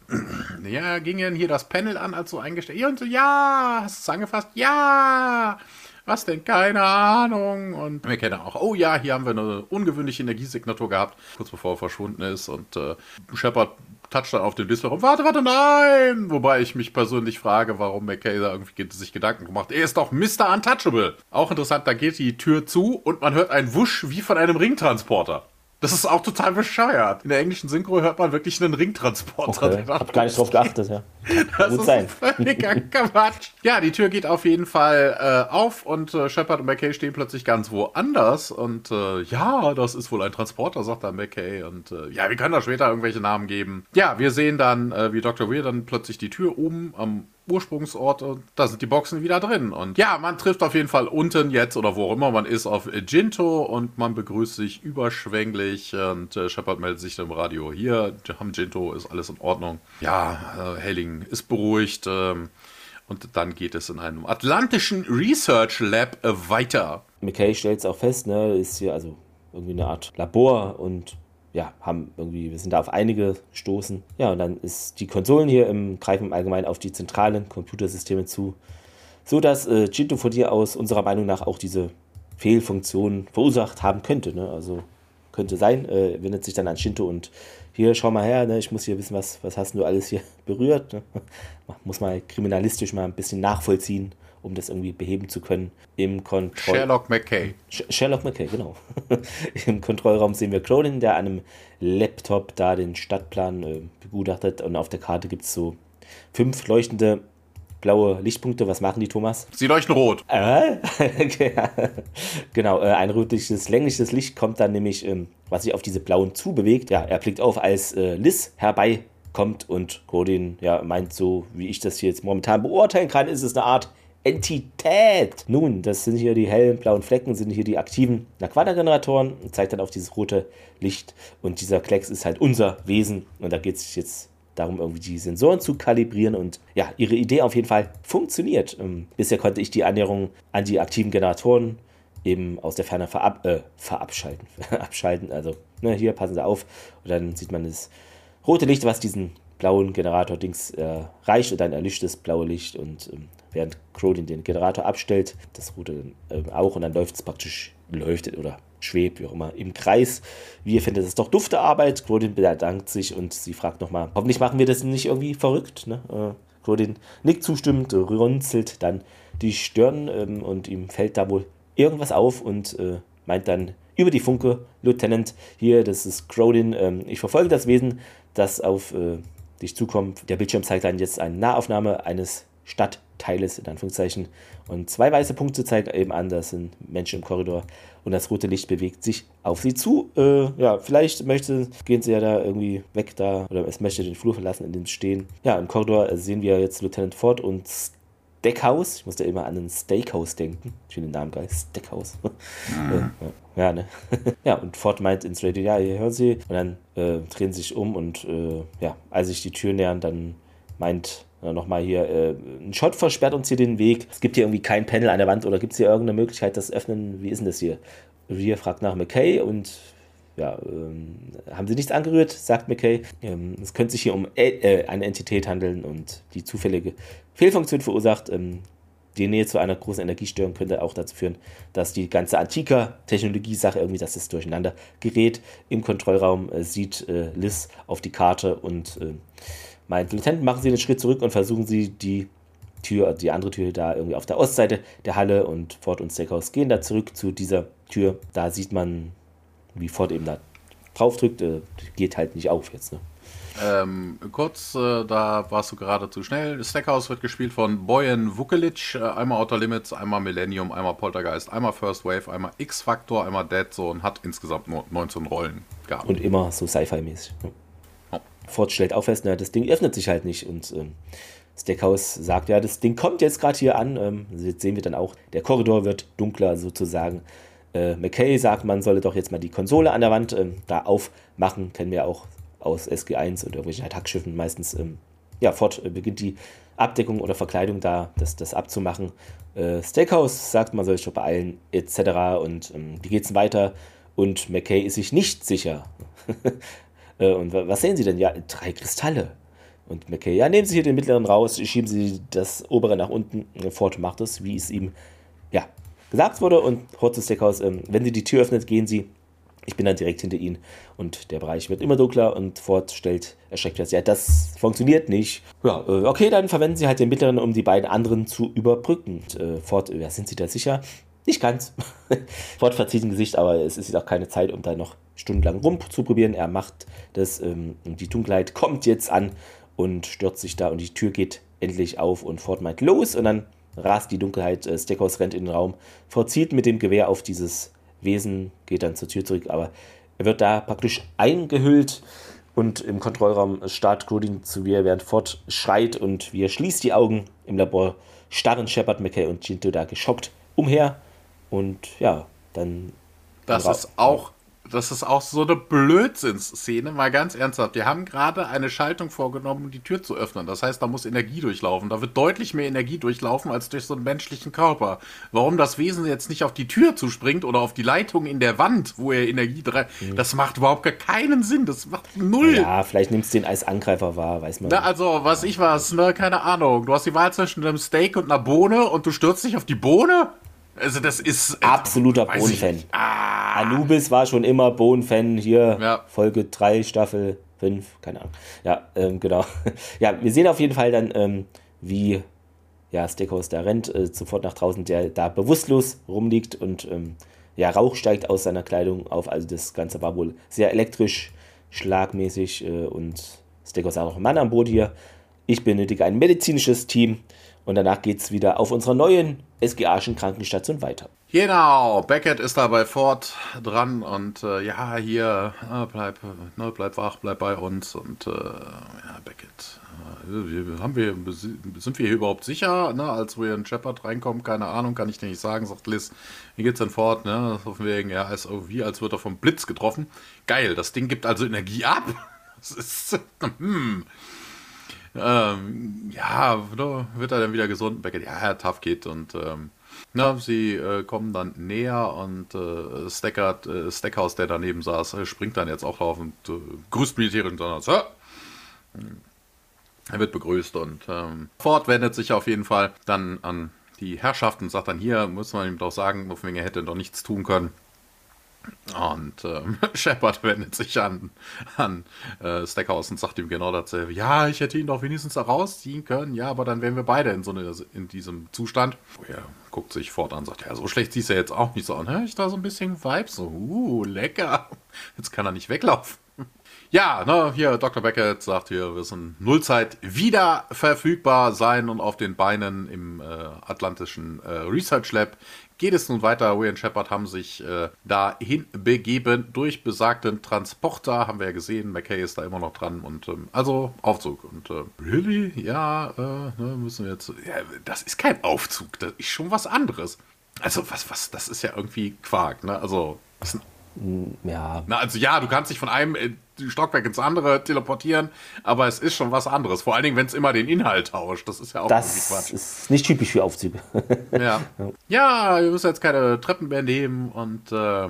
Ja, ging ja hier das Panel an, als so eingestellt. Und so, ja, hast du es angefasst? Ja, was denn? Keine Ahnung. Und wir kennen auch, oh ja, hier haben wir eine ungewöhnliche Energiesignatur gehabt, kurz bevor er verschwunden ist. Und Shepard toucht dann auf dem Display rum. Warte, nein! Wobei ich mich persönlich frage, warum McKay da irgendwie sich Gedanken gemacht. Er ist doch Mr. Untouchable. Auch interessant, da geht die Tür zu und man hört einen Wusch wie von einem Ringtransporter. Das ist auch total bescheuert. In der englischen Synchro hört man wirklich einen Ringtransporter. Okay. Hab gar nicht drauf geachtet, ja. Das ist ein völliger Quatsch. Ja, die Tür geht auf jeden Fall auf und Shepard und McKay stehen plötzlich ganz woanders. Und das ist wohl ein Transporter, sagt dann McKay. Und wir können da später irgendwelche Namen geben. Ja, wir sehen dann, wie Dr. Weir dann plötzlich die Tür oben am Ursprungsort, da sind die Boxen wieder drin. Und ja, man trifft auf jeden Fall unten jetzt oder wo auch immer man ist auf Jinto und man begrüßt sich überschwänglich und Shepard meldet sich dann im Radio. Hier, haben Jinto, ist alles in Ordnung. Ja, Helling ist beruhigt und dann geht es in einem atlantischen Research Lab weiter. McKay stellt es auch fest, ne, ist hier also irgendwie eine Art Labor und wir sind da auf einige gestoßen. Ja, und dann ist die Konsolen hier greifen im Allgemeinen auf die zentralen Computersysteme zu, sodass Jinto von hier aus unserer Meinung nach auch diese Fehlfunktion verursacht haben könnte. Ne? Also könnte sein, wendet sich dann an Jinto und hier, schau mal her, ne? Ich muss hier wissen, was hast du alles hier berührt. Ne? Muss mal kriminalistisch mal ein bisschen nachvollziehen, um das irgendwie beheben zu können. Sherlock McKay. Sherlock McKay, genau. Im Kontrollraum sehen wir Cronin, der an einem Laptop da den Stadtplan begutachtet. Und auf der Karte gibt es so 5 leuchtende blaue Lichtpunkte. Was machen die, Thomas? Sie leuchten rot. Genau, ein rötliches, längliches Licht kommt dann nämlich, was sich auf diese blauen zubewegt. Ja, er blickt auf, als Liz herbeikommt und Cronin meint, so wie ich das hier jetzt momentan beurteilen kann, ist es eine Art Entität. Nun, das sind hier die hellen blauen Flecken, sind hier die aktiven Aquada-Generatoren, zeigt dann auf dieses rote Licht und dieser Klecks ist halt unser Wesen und da geht es jetzt darum, irgendwie die Sensoren zu kalibrieren und ja, ihre Idee auf jeden Fall funktioniert. Bisher konnte ich die Annäherung an die aktiven Generatoren eben aus der Ferne abschalten. Also, hier, passen Sie auf und dann sieht man das rote Licht, was diesen blauen Generator-Dings reicht und dann erlischt das blaue Licht und während Grodin den Generator abstellt, das Rote auch, und dann läuft es praktisch, oder schwebt, wie auch immer, im Kreis. Wir finden das doch dufte Arbeit. Grodin bedankt sich und sie fragt nochmal, hoffentlich machen wir das nicht irgendwie verrückt, ne? Grodin nickt zustimmend, runzelt dann die Stirn und ihm fällt da wohl irgendwas auf und meint dann über die Funke, Lieutenant, hier, das ist Grodin, ich verfolge das Wesen, das auf dich zukommt. Der Bildschirm zeigt dann jetzt eine Nahaufnahme eines Stadtteiles, in Anführungszeichen, und 2 weiße Punkte zeigen eben an, das sind Menschen im Korridor und das rote Licht bewegt sich auf sie zu. Ja, vielleicht gehen sie ja da irgendwie weg da, oder es möchte den Flur verlassen, in dem sie stehen. Ja, im Korridor sehen wir jetzt Lieutenant Ford und Stackhouse. Ich musste immer an ein Steakhouse denken. Ich finde den Namen geil. Stackhouse. Ja, ne? Ja, und Ford meint ins Radio, ja, hier hören Sie. Und dann drehen sie sich um und ja, als sich die Tür nähern, dann meint nochmal hier, ein Shot versperrt uns hier den Weg. Es gibt hier irgendwie kein Panel an der Wand oder gibt es hier irgendeine Möglichkeit, das zu öffnen? Wie ist denn das hier? Rhea fragt nach McKay und ja, haben sie nichts angerührt, sagt McKay. Es könnte sich hier um eine Entität handeln und die zufällige Fehlfunktion verursacht. Die Nähe zu einer großen Energiestörung könnte auch dazu führen, dass die ganze Antika-Technologie-Sache irgendwie, dass es durcheinander gerät. Im Kontrollraum sieht Liz auf die Karte und meint, Lieutenant, machen Sie den Schritt zurück und versuchen Sie die andere Tür da irgendwie auf der Ostseite der Halle, und Ford und Stackhouse gehen da zurück zu dieser Tür. Da sieht man, wie Ford eben da drauf drückt, geht halt nicht auf jetzt, ne? Da warst du gerade zu schnell. Stackhouse wird gespielt von Bojan Vukelic, einmal Outer Limits, einmal Millennium, einmal Poltergeist, einmal First Wave, einmal X-Factor, einmal Dead Zone, hat insgesamt nur 19 Rollen gehabt. Und immer so Sci-Fi-mäßig. Ne? Oh. Ford stellt auch fest, das Ding öffnet sich halt nicht, und Stackhouse sagt, ja, das Ding kommt jetzt gerade hier an. Jetzt sehen wir dann auch, der Korridor wird dunkler sozusagen. McKay sagt, man solle doch jetzt mal die Konsole an der Wand da aufmachen, kennen wir auch aus SG1 und irgendwelchen Attackschiffen meistens. Ja, Ford beginnt die Abdeckung oder Verkleidung da, das abzumachen. Stackhouse sagt, man soll sich doch beeilen, etc. Und wie geht's denn weiter? Und McKay ist sich nicht sicher. Und was sehen Sie denn? Ja, 3 Kristalle. Und McKay, ja, nehmen Sie hier den mittleren raus, schieben Sie das obere nach unten. Ford macht es, wie es ihm ja gesagt wurde. Und Ford zu Stackhouse, wenn Sie die Tür öffnet, gehen Sie. Ich bin dann direkt hinter Ihnen, und der Bereich wird immer dunkler, und Ford stellt erschreckt fest, ja, das funktioniert nicht. Ja, okay, dann verwenden Sie halt den mittleren, um die beiden anderen zu überbrücken. Und, Ford, ja, sind Sie da sicher? Nicht ganz. Ford verzieht ein Gesicht, aber es ist auch keine Zeit, um da noch stundenlang rumzuprobieren. Er macht das, und die Dunkelheit kommt jetzt an und stürzt sich da, und die Tür geht endlich auf, und Ford meint los, und dann rast die Dunkelheit. Stackhouse rennt in den Raum, Ford zielt mit dem Gewehr auf dieses Wesen, geht dann zur Tür zurück, aber er wird da praktisch eingehüllt, und im Kontrollraum starrt Grodin zu mir, während Ford schreit, und wir schließt die Augen. Im Labor starren Shepard, McKay und Ginto da geschockt umher, und ja, dann... Das ist auch so eine Blödsinnsszene, mal ganz ernsthaft. Die haben gerade eine Schaltung vorgenommen, um die Tür zu öffnen. Das heißt, da muss Energie durchlaufen. Da wird deutlich mehr Energie durchlaufen als durch so einen menschlichen Körper. Warum das Wesen jetzt nicht auf die Tür zuspringt oder auf die Leitung in der Wand, wo er Energie das macht überhaupt gar keinen Sinn. Das macht null. Ja, vielleicht nimmst du den als Angreifer wahr, weiß man. Na, also, keine Ahnung. Du hast die Wahl zwischen einem Steak und einer Bohne, und du stürzt dich auf die Bohne? Also das ist... Absoluter Bohnen-Fan. Anubis war schon immer Bohnen-Fan. Hier, ja. Folge 3, Staffel 5, keine Ahnung. Ja, genau. Ja, wir sehen auf jeden Fall dann, wie Stackhouse da rennt, sofort nach draußen, der da bewusstlos rumliegt, und Rauch steigt aus seiner Kleidung auf. Also das Ganze war wohl sehr elektrisch, schlagmäßig, und Stackhouse sagt auch, Mann am Boot hier. Ich benötige ein medizinisches Team. Und danach geht es wieder auf unserer neuen SGA'schen Krankenstation weiter. Genau, Beckett ist da bei Ford dran, und hier, bleib wach, bleib bei uns. Und Beckett, sind wir hier überhaupt sicher? Ne, als wir in Shepard reinkommen, keine Ahnung, kann ich dir nicht sagen, sagt Liz. Wie geht's denn Ford? Ne? Von wegen, SOV, als wird er vom Blitz getroffen. Geil, das Ding gibt also Energie ab. Das ist, wird er dann wieder gesund? Beckett, tough geht, und sie kommen dann näher, und Stackhouse, der daneben saß, springt dann jetzt auch auf und grüßt militärisch und sagt, Er wird begrüßt und Ford wendet sich auf jeden Fall dann an die Herrschaft und sagt dann, hier muss man ihm doch sagen, auf wen er hätte doch nichts tun können. Und Shepard wendet sich an Stackhouse und sagt ihm genau dasselbe. Ja, ich hätte ihn doch wenigstens da rausziehen können. Ja, aber dann wären wir beide in diesem Zustand. Er guckt sich Ford an und sagt, ja, so schlecht siehst du jetzt auch nicht so an. Hör ich da so ein bisschen Vibes? So, lecker. Jetzt kann er nicht weglaufen. Ja, ne, hier Dr. Beckett sagt hier, wir sind Nullzeit wieder verfügbar sein und auf den Beinen im atlantischen Research Lab geht es nun weiter. Ray und Shepard haben sich dahin begeben durch besagten Transporter, haben wir ja gesehen. McKay ist da immer noch dran und also Aufzug. Und really? Ja, müssen wir jetzt. Ja, das ist kein Aufzug, das ist schon was anderes. Also, das ist ja irgendwie Quark, ne? Also, was Ja. Na, also ja, du kannst dich von einem Stockwerk ins andere teleportieren, aber es ist schon was anderes. Vor allen Dingen, wenn es immer den Inhalt tauscht. Das ist ja auch irgendwie Das Quatsch. ist nicht typisch für Aufzüge. Ja, wir müssen jetzt keine Treppen mehr nehmen und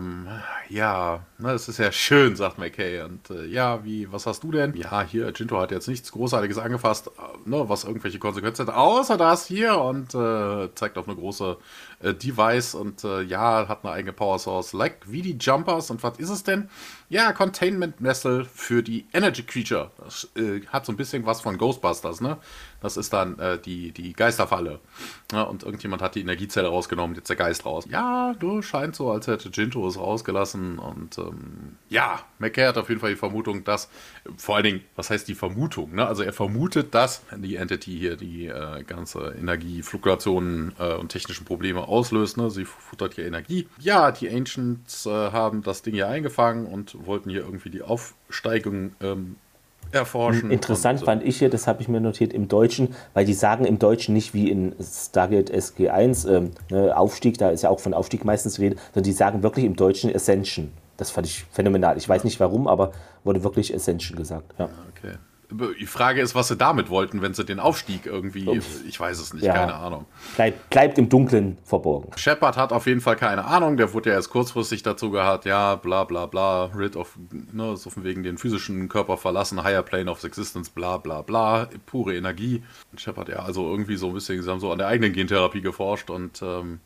ja, ne, es ist ja schön, sagt McKay. Und ja, was hast du denn? Ja, hier, Jinto hat jetzt nichts Großartiges angefasst, ne, was irgendwelche Konsequenzen hat, außer das hier und zeigt auf eine große Device und ja, hat eine eigene Power Source, like wie die Jumpers. Und was ist es denn? Ja, Containment Missile für die Energy Creature. Das hat so ein bisschen was von Ghostbusters, ne? Das ist dann die Geisterfalle. Ja, und irgendjemand hat die Energiezelle rausgenommen, jetzt der Geist raus. Ja, du scheint so, als hätte Jinto es rausgelassen. Und ja, McKay hat auf jeden Fall die Vermutung, dass, vor allen Dingen, was heißt die Vermutung? Ne? Also er vermutet, dass die Entity hier die ganze Energiefluktuationen und technischen Probleme auslöst. Ne? Sie futtert hier Energie. Ja, die Ancients haben das Ding hier eingefangen und wollten hier irgendwie die Aufsteigung erforschen. Interessant fand ich hier, das habe ich mir notiert im Deutschen, weil die sagen im Deutschen nicht wie in Stargate SG1 Aufstieg, da ist ja auch von Aufstieg meistens die Rede, sondern die sagen wirklich im Deutschen Ascension. Das fand ich phänomenal. Ich weiß nicht warum, aber wurde wirklich Ascension gesagt. Ja. Okay. Die Frage ist, was sie damit wollten, wenn sie den Aufstieg irgendwie, ich weiß es nicht, Ja. keine Ahnung. Bleibt im Dunkeln verborgen. Shepard hat auf jeden Fall keine Ahnung, der wurde ja erst kurzfristig dazu gehabt, ja, bla bla bla, rid of, ne, so von wegen den physischen Körper verlassen, higher plane of existence, bla bla bla, pure Energie. Und Shepard, ja, also irgendwie so ein bisschen, sie haben so an der eigenen Gentherapie geforscht und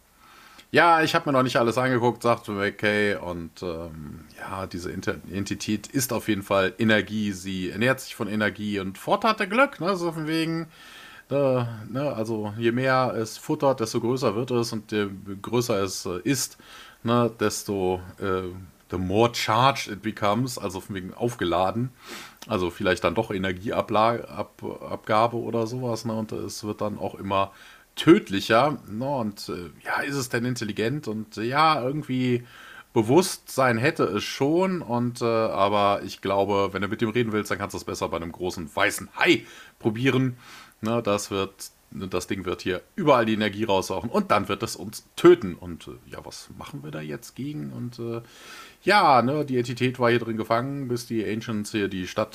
ja, ich habe mir noch nicht alles angeguckt, sagte McKay. Und ja, diese Entität ist auf jeden Fall Energie. Sie ernährt sich von Energie und Ford hatte Glück, ne? So von wegen, ne? Also je mehr es futtert, desto größer wird es und je größer es ist, ne? Desto the more charged it becomes, also von wegen aufgeladen. Also vielleicht dann doch Energieabgabe oder sowas, ne? Und es wird dann auch immer tödlicher. No, und ja, ist es denn intelligent? Und ja, irgendwie Bewusstsein hätte es schon. Und aber ich glaube, wenn du mit dem reden willst, dann kannst du es besser bei einem großen weißen Hai probieren. Na, das Ding wird hier überall die Energie raussaugen und dann wird es uns töten. Und ja, was machen wir da jetzt gegen? Und ja, ne, die Entität war hier drin gefangen, bis die Ancients hier die Stadt,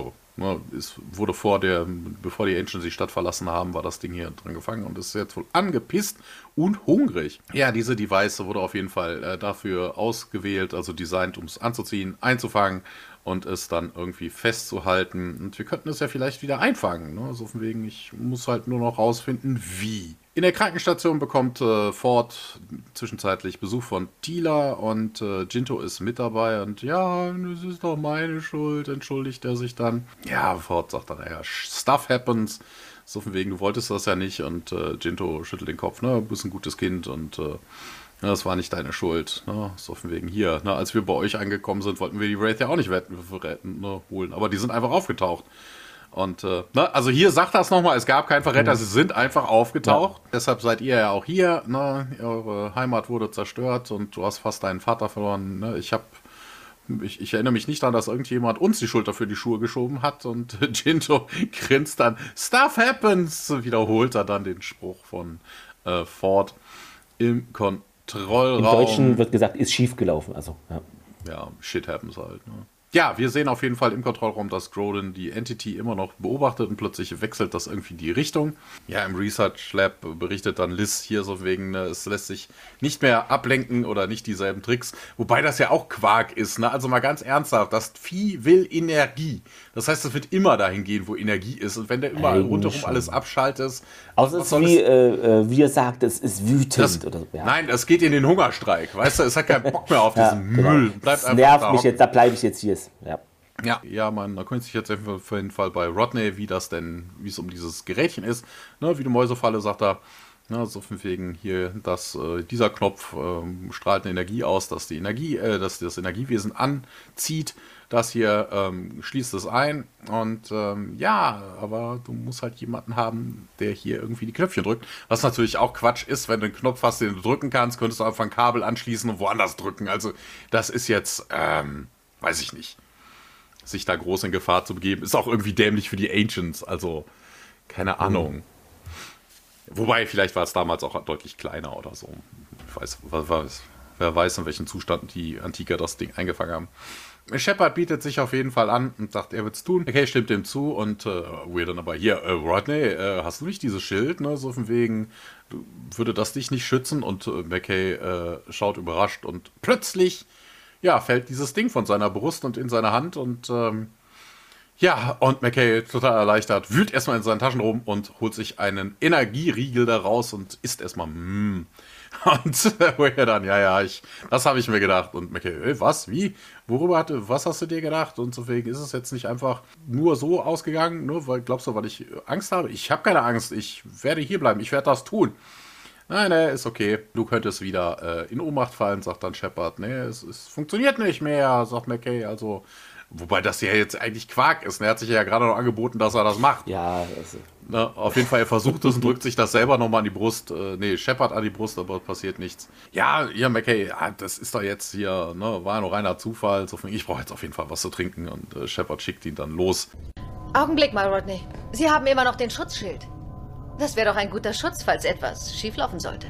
es wurde bevor die Ancients die Stadt verlassen haben, war das Ding hier drin gefangen und ist jetzt wohl angepisst und hungrig. Ja, diese Device wurde auf jeden Fall dafür ausgewählt, also designt, um es anzuziehen, einzufangen und es dann irgendwie festzuhalten. Und wir könnten es ja vielleicht wieder einfangen. Ne? So von wegen, ich muss halt nur noch rausfinden, wie. In der Krankenstation bekommt Ford zwischenzeitlich Besuch von Tila und Jinto ist mit dabei und ja, das ist doch meine Schuld, entschuldigt er sich dann. Ja, Ford sagt dann, ja, stuff happens. So von wegen, du wolltest das ja nicht und Jinto schüttelt den Kopf, ne, du bist ein gutes Kind und das war nicht deine Schuld. Ne? So von wegen hier. Ne? Als wir bei euch angekommen sind, wollten wir die Wraith ja auch nicht holen, aber die sind einfach aufgetaucht. Und also hier sagt das nochmal, es gab keinen Verräter, sie sind einfach aufgetaucht. Ja. Deshalb seid ihr ja auch hier. Ne? Eure Heimat wurde zerstört und du hast fast deinen Vater verloren. Ne? Ich erinnere mich nicht daran, dass irgendjemand uns die Schuld dafür die Schuhe geschoben hat. Und Jinto grinst dann, Stuff happens, wiederholt er dann den Spruch von Ford im Kontrollraum. Im Deutschen wird gesagt, ist schief gelaufen. Also, ja, shit happens halt. Ne? Ja, wir sehen auf jeden Fall im Kontrollraum, dass Grodin die Entity immer noch beobachtet und plötzlich wechselt das irgendwie die Richtung. Ja, im Research Lab berichtet dann Liz hier so wegen, ne, es lässt sich nicht mehr ablenken oder nicht dieselben Tricks. Wobei das ja auch Quark ist, ne? Also mal ganz ernsthaft, das Vieh will Energie. Das heißt, es wird immer dahin gehen, wo Energie ist. Und wenn der überall rundherum alles abschaltet. Außer es ist wie er sagt, es ist wütend. Oder so. Ja. Nein, es geht in den Hungerstreik. Weißt du, es hat keinen Bock mehr auf diesen genau. Müll. Bleibt Das einfach nervt da mich hocken. jetzt, da bleibe ich jetzt hier. Ja, man erkundigt sich jetzt auf jeden Fall bei Rodney, wie es um dieses Gerätchen ist. Ne, wie die Mäusefalle sagt er, ne, so von wegen hier, dass dieser Knopf strahlt eine Energie aus, dass dass das Energiewesen anzieht. Das hier schließt es ein. Und ja, aber du musst halt jemanden haben, der hier irgendwie die Knöpfchen drückt. Was natürlich auch Quatsch ist, wenn du einen Knopf hast, den du drücken kannst, könntest du einfach ein Kabel anschließen und woanders drücken. Also das ist jetzt, weiß ich nicht. Sich da groß in Gefahr zu begeben, ist auch irgendwie dämlich für die Ancients, also keine Ahnung. Wobei, vielleicht war es damals auch deutlich kleiner oder so. Wer weiß, in welchem Zustand die Antiker das Ding eingefangen haben. Shepard bietet sich auf jeden Fall an und sagt, er wird es tun. Okay, stimmt dem zu und wir dann aber hier, Rodney, hast du nicht dieses Schild, ne? So von wegen, würde das dich nicht schützen? Und McKay schaut überrascht und plötzlich fällt dieses Ding von seiner Brust und in seine Hand und und McKay total erleichtert, wühlt erstmal in seinen Taschen rum und holt sich einen Energieriegel da raus und isst erstmal Und woher dann, das habe ich mir gedacht. Und McKay, was, wie, was hast du dir gedacht? Und deswegen ist es jetzt nicht einfach nur so ausgegangen, nur weil, glaubst du, weil ich Angst habe? Ich habe keine Angst, ich werde hier bleiben, ich werde das tun. Nein, ist okay. Du könntest wieder in Ohnmacht fallen, sagt dann Shepard. Nee, es funktioniert nicht mehr, sagt McKay. Also, wobei das ja jetzt eigentlich Quark ist. Er hat sich ja gerade noch angeboten, dass er das macht. Ja, also. Na, auf jeden Fall, er versucht es und drückt sich das selber nochmal an die Brust. Shepard an die Brust, aber passiert nichts. Ja, McKay, das ist doch jetzt hier, ne, war ja nur reiner Zufall. So, ich brauche jetzt auf jeden Fall was zu trinken. Und Shepard schickt ihn dann los. Augenblick mal, Rodney. Sie haben immer noch den Schutzschild. Das wäre doch ein guter Schutz, falls etwas schieflaufen sollte.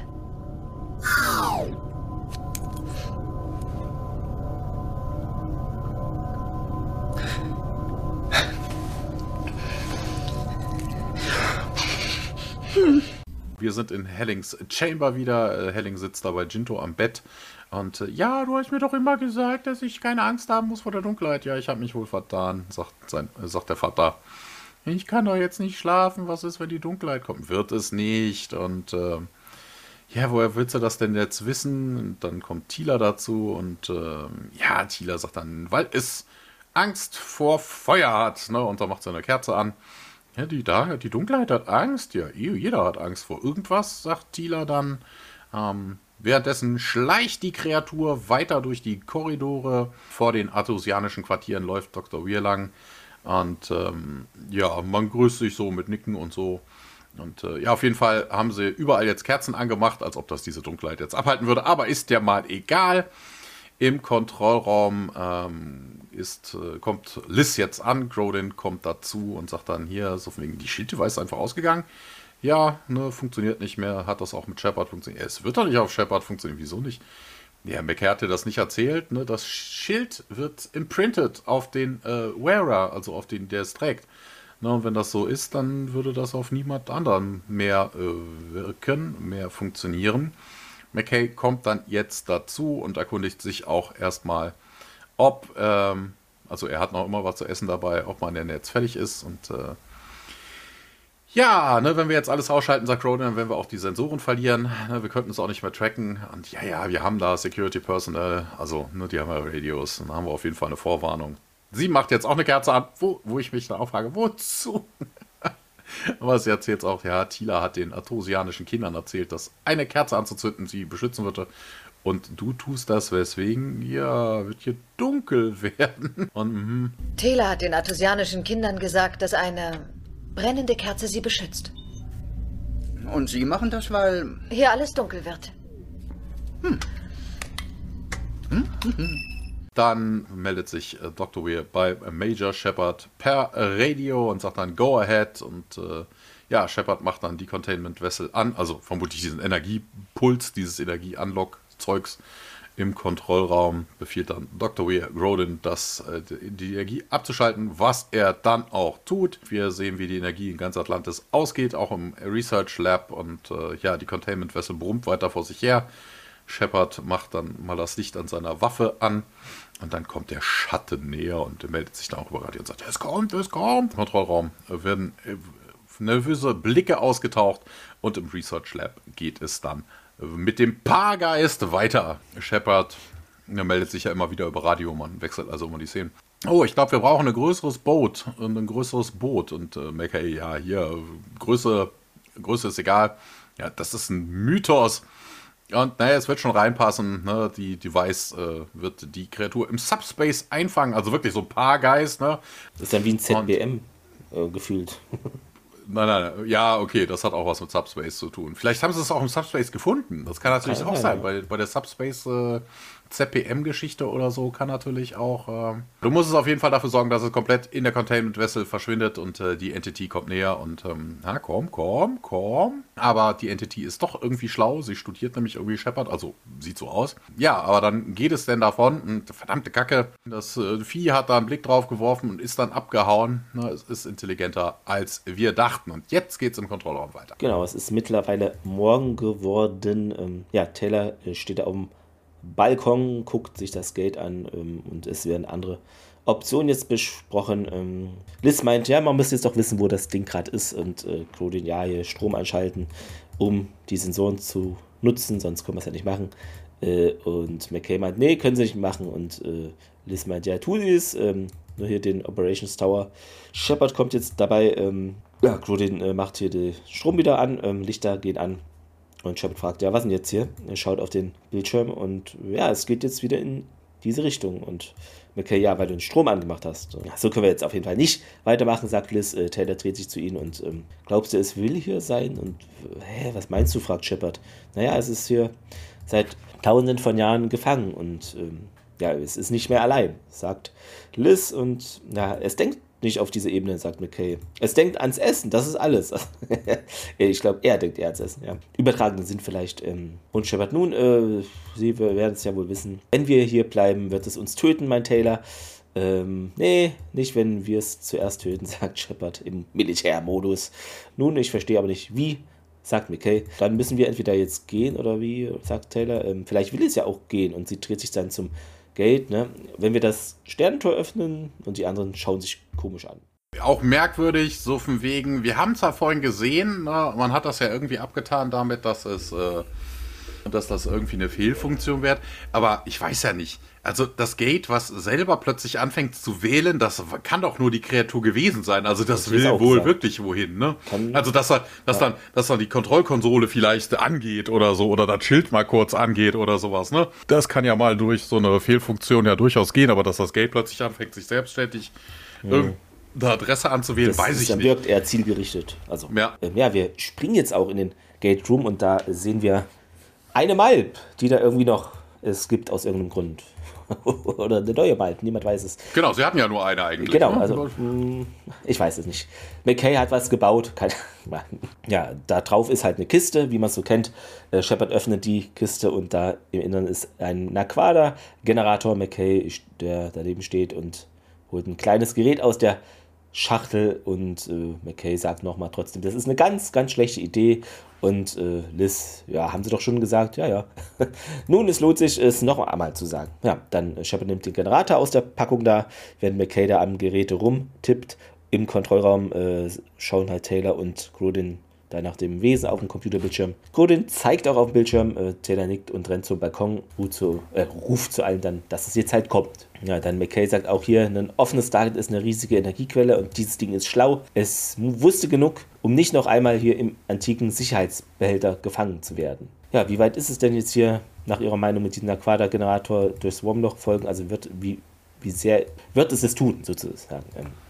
Wir sind in Hellings Chamber wieder. Helling sitzt da bei Jinto am Bett. Und du hast mir doch immer gesagt, dass ich keine Angst haben muss vor der Dunkelheit. Ja, ich habe mich wohl vertan, sagt der Vater. Ich kann doch jetzt nicht schlafen. Was ist, wenn die Dunkelheit kommt? Wird es nicht. Und woher willst du das denn jetzt wissen? Und dann kommt Teela dazu. Und Teela sagt dann, weil es Angst vor Feuer hat. Ne? Und da macht sie eine Kerze an. Ja, die Dunkelheit hat Angst. Ja, jeder hat Angst vor irgendwas, sagt Teela dann. Währenddessen schleicht die Kreatur weiter durch die Korridore. Vor den arthusianischen Quartieren läuft Dr. Weir lang. Und man grüßt sich so mit Nicken und so. Und auf jeden Fall haben sie überall jetzt Kerzen angemacht, als ob das diese Dunkelheit jetzt abhalten würde. Aber ist ja mal egal. Im Kontrollraum kommt Liz jetzt an. Grodin kommt dazu und sagt dann hier, so von wegen, die Schilddevice ist einfach ausgegangen. Ja, funktioniert nicht mehr. Hat das auch mit Shepard funktioniert? Es wird doch nicht auf Shepard funktionieren. Wieso nicht? Ja, McKay hat dir das nicht erzählt. Ne? Das Schild wird imprinted auf den Wearer, also auf den, der es trägt. Ne? Und wenn das so ist, dann würde das auf niemand anderen mehr wirken, mehr funktionieren. McKay kommt dann jetzt dazu und erkundigt sich auch erstmal, ob, also er hat noch immer was zu essen dabei, ob man denn jetzt fertig ist. Und wenn wir jetzt alles ausschalten, sagt Grodin, dann werden wir auch die Sensoren verlieren. Ne, wir könnten es auch nicht mehr tracken. Und wir haben da Security Personnel, also die haben ja Radios. Dann haben wir auf jeden Fall eine Vorwarnung. Sie macht jetzt auch eine Kerze an, wo ich mich dann auch frage, wozu? Aber sie erzählt auch, Teela hat den arthusianischen Kindern erzählt, dass eine Kerze anzuzünden sie beschützen würde. Und du tust das, weswegen, wird hier dunkel werden. Und, Teela hat den arthusianischen Kindern gesagt, dass eine brennende Kerze sie beschützt. Und Sie machen das, weil... Hier alles dunkel wird. Dann meldet sich Dr. Weir bei Major Shepard per Radio und sagt dann Go ahead. Und Shepard macht dann die Containment Vessel an, also vermutlich diesen Energiepuls, dieses Energie-Unlock-Zeugs. Im Kontrollraum befiehlt dann Dr. Weir Grodin, die Energie abzuschalten, was er dann auch tut. Wir sehen, wie die Energie in ganz Atlantis ausgeht, auch im Research Lab. Und die Containment Vessel brummt weiter vor sich her. Shepard macht dann mal das Licht an seiner Waffe an. Und dann kommt der Schatten näher und meldet sich dann auch über Radio und sagt, es kommt. Im Kontrollraum werden nervöse Blicke ausgetaucht. Und im Research Lab geht es dann mit dem Paargeist weiter. Shepard meldet sich ja immer wieder über Radio, man wechselt also immer die Szenen. Oh, ich glaube, wir brauchen ein größeres Boot. Und McKay, ja, hier, Größe ist egal. Ja, das ist ein Mythos. Und naja, es wird schon reinpassen. Ne? Die Device wird die Kreatur im Subspace einfangen. Also wirklich so ein Paargeist. Ne? Das ist dann wie ein ZBM gefühlt. Nein, ja, okay, das hat auch was mit Subspace zu tun. Vielleicht haben sie es auch im Subspace gefunden. Das kann natürlich auch sein. Bei der Subspace ZPM-Geschichte oder so kann natürlich auch... Du musst es auf jeden Fall dafür sorgen, dass es komplett in der Containment Vessel verschwindet und die Entity kommt näher und komm. Aber die Entity ist doch irgendwie schlau. Sie studiert nämlich irgendwie Shepard, also sieht so aus. Ja, aber dann geht es denn davon und verdammte Kacke, das Vieh hat da einen Blick drauf geworfen und ist dann abgehauen. Na, es ist intelligenter, als wir dachten. Und jetzt geht's im Kontrollraum weiter. Genau, es ist mittlerweile morgen geworden. Taylor steht da auf dem Balkon, guckt sich das Gate an und es werden andere Optionen jetzt besprochen. Liz meint, ja, man muss jetzt doch wissen, wo das Ding gerade ist und Claudine, ja, hier Strom anschalten, um die Sensoren zu nutzen, sonst können wir es ja nicht machen. Und McKay meint, nee, können sie nicht machen und Liz meint, ja, tu es, nur hier den Operations Tower. Shepard kommt jetzt dabei, Claudine macht hier den Strom wieder an, Lichter gehen an. Und Shepard fragt, ja, was denn jetzt hier? Er schaut auf den Bildschirm und ja, es geht jetzt wieder in diese Richtung. Und McKay, ja, weil du den Strom angemacht hast. Und, ja, so können wir jetzt auf jeden Fall nicht weitermachen, sagt Liz. Taylor dreht sich zu ihnen und glaubst du, es will hier sein? Und was meinst du, fragt Shepard. Naja, es ist hier seit tausenden von Jahren gefangen und es ist nicht mehr allein, sagt Liz. Und ja, es denkt nicht auf diese Ebene, sagt McKay. Es denkt ans Essen, das ist alles. Ich glaube, er denkt eher ans Essen, ja. Übertragenen Sinn vielleicht. Und Shepard, nun, Sie werden es ja wohl wissen. Wenn wir hier bleiben, wird es uns töten, meint Taylor. Nee, nicht wenn wir es zuerst töten, sagt Shepard im Militärmodus. Nun, ich verstehe aber nicht, wie, sagt McKay. Dann müssen wir entweder jetzt gehen oder wie, sagt Taylor. Vielleicht will es ja auch gehen und sie dreht sich dann zum Gate, ne? Wenn wir das Sternentor öffnen und die anderen schauen sich komisch an. Auch merkwürdig, so von wegen, wir haben zwar vorhin gesehen, na, man hat das ja irgendwie abgetan damit, dass das irgendwie eine Fehlfunktion wird, aber ich weiß ja nicht. Also das Gate, was selber plötzlich anfängt zu wählen, das kann doch nur die Kreatur gewesen sein. Also das will wohl wirklich wohin, ne? Also dass dann die Kontrollkonsole vielleicht angeht oder so, oder das Schild mal kurz angeht oder sowas, ne? Das kann ja mal durch so eine Fehlfunktion ja durchaus gehen, aber dass das Gate plötzlich anfängt, sich selbstständig eine Adresse anzuwählen, das weiß ich dann nicht. Wirkt eher zielgerichtet. Also, ja, wir springen jetzt auch in den Gate Room und da sehen wir eine Malp, die da irgendwie noch es gibt aus irgendeinem Grund. Oder eine neue Malp, niemand weiß es. Genau, sie hatten ja nur eine eigentlich. Genau, ne? also ich weiß es nicht. McKay hat was gebaut. Ja, da drauf ist halt eine Kiste, wie man es so kennt. Shepard öffnet die Kiste und da im Inneren ist ein Naquader-Generator. McKay, der daneben steht und holt ein kleines Gerät aus der Schachtel und McKay sagt nochmal trotzdem, das ist eine ganz, ganz schlechte Idee. Und Liz, ja, haben sie doch schon gesagt, ja. Nun, es lohnt sich, es noch einmal zu sagen. Ja, dann Shepard nimmt den Generator aus der Packung da, während McKay da am Gerät rumtippt. Im Kontrollraum schauen halt Taylor und Grodin da nach dem Wesen auf dem Computerbildschirm. Grodin zeigt auch auf dem Bildschirm, Taylor nickt und rennt zum Balkon, ruft zu allen dann, dass es jetzt halt kommt. Ja, dann McKay sagt auch hier, ein offenes Target ist eine riesige Energiequelle und dieses Ding ist schlau. Es wusste genug, um nicht noch einmal hier im antiken Sicherheitsbehälter gefangen zu werden. Ja, wie weit ist es denn jetzt hier, nach Ihrer Meinung, mit diesem Aquada-Generator durchs Wurmloch folgen? Also wie sehr wird es tun, sozusagen?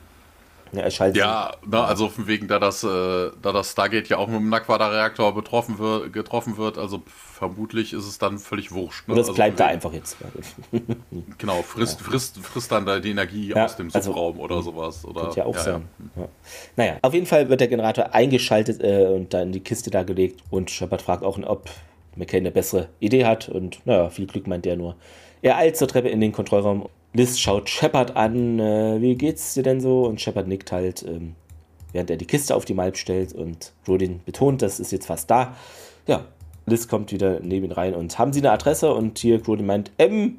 Ja, also von wegen, da das Stargate ja auch mit dem Naquader-Reaktor getroffen wird, also vermutlich ist es dann völlig wurscht. Ne? Und das also bleibt da einfach jetzt. Genau, frisst dann da die Energie aus dem Subraum oder sowas. Oder, könnte ja auch sein. Ja. Naja, auf jeden Fall wird der Generator eingeschaltet und dann in die Kiste da gelegt und Shepard fragt auch, ob McKay eine bessere Idee hat und naja, viel Glück meint der nur. Er eilt zur Treppe in den Kontrollraum. Liz schaut Shepard an, wie geht's dir denn so? Und Shepard nickt halt, während er die Kiste auf die Malp stellt und Rodin betont, das ist jetzt fast da. Ja, Liz kommt wieder neben ihn rein und haben sie eine Adresse? Und hier Rodin meint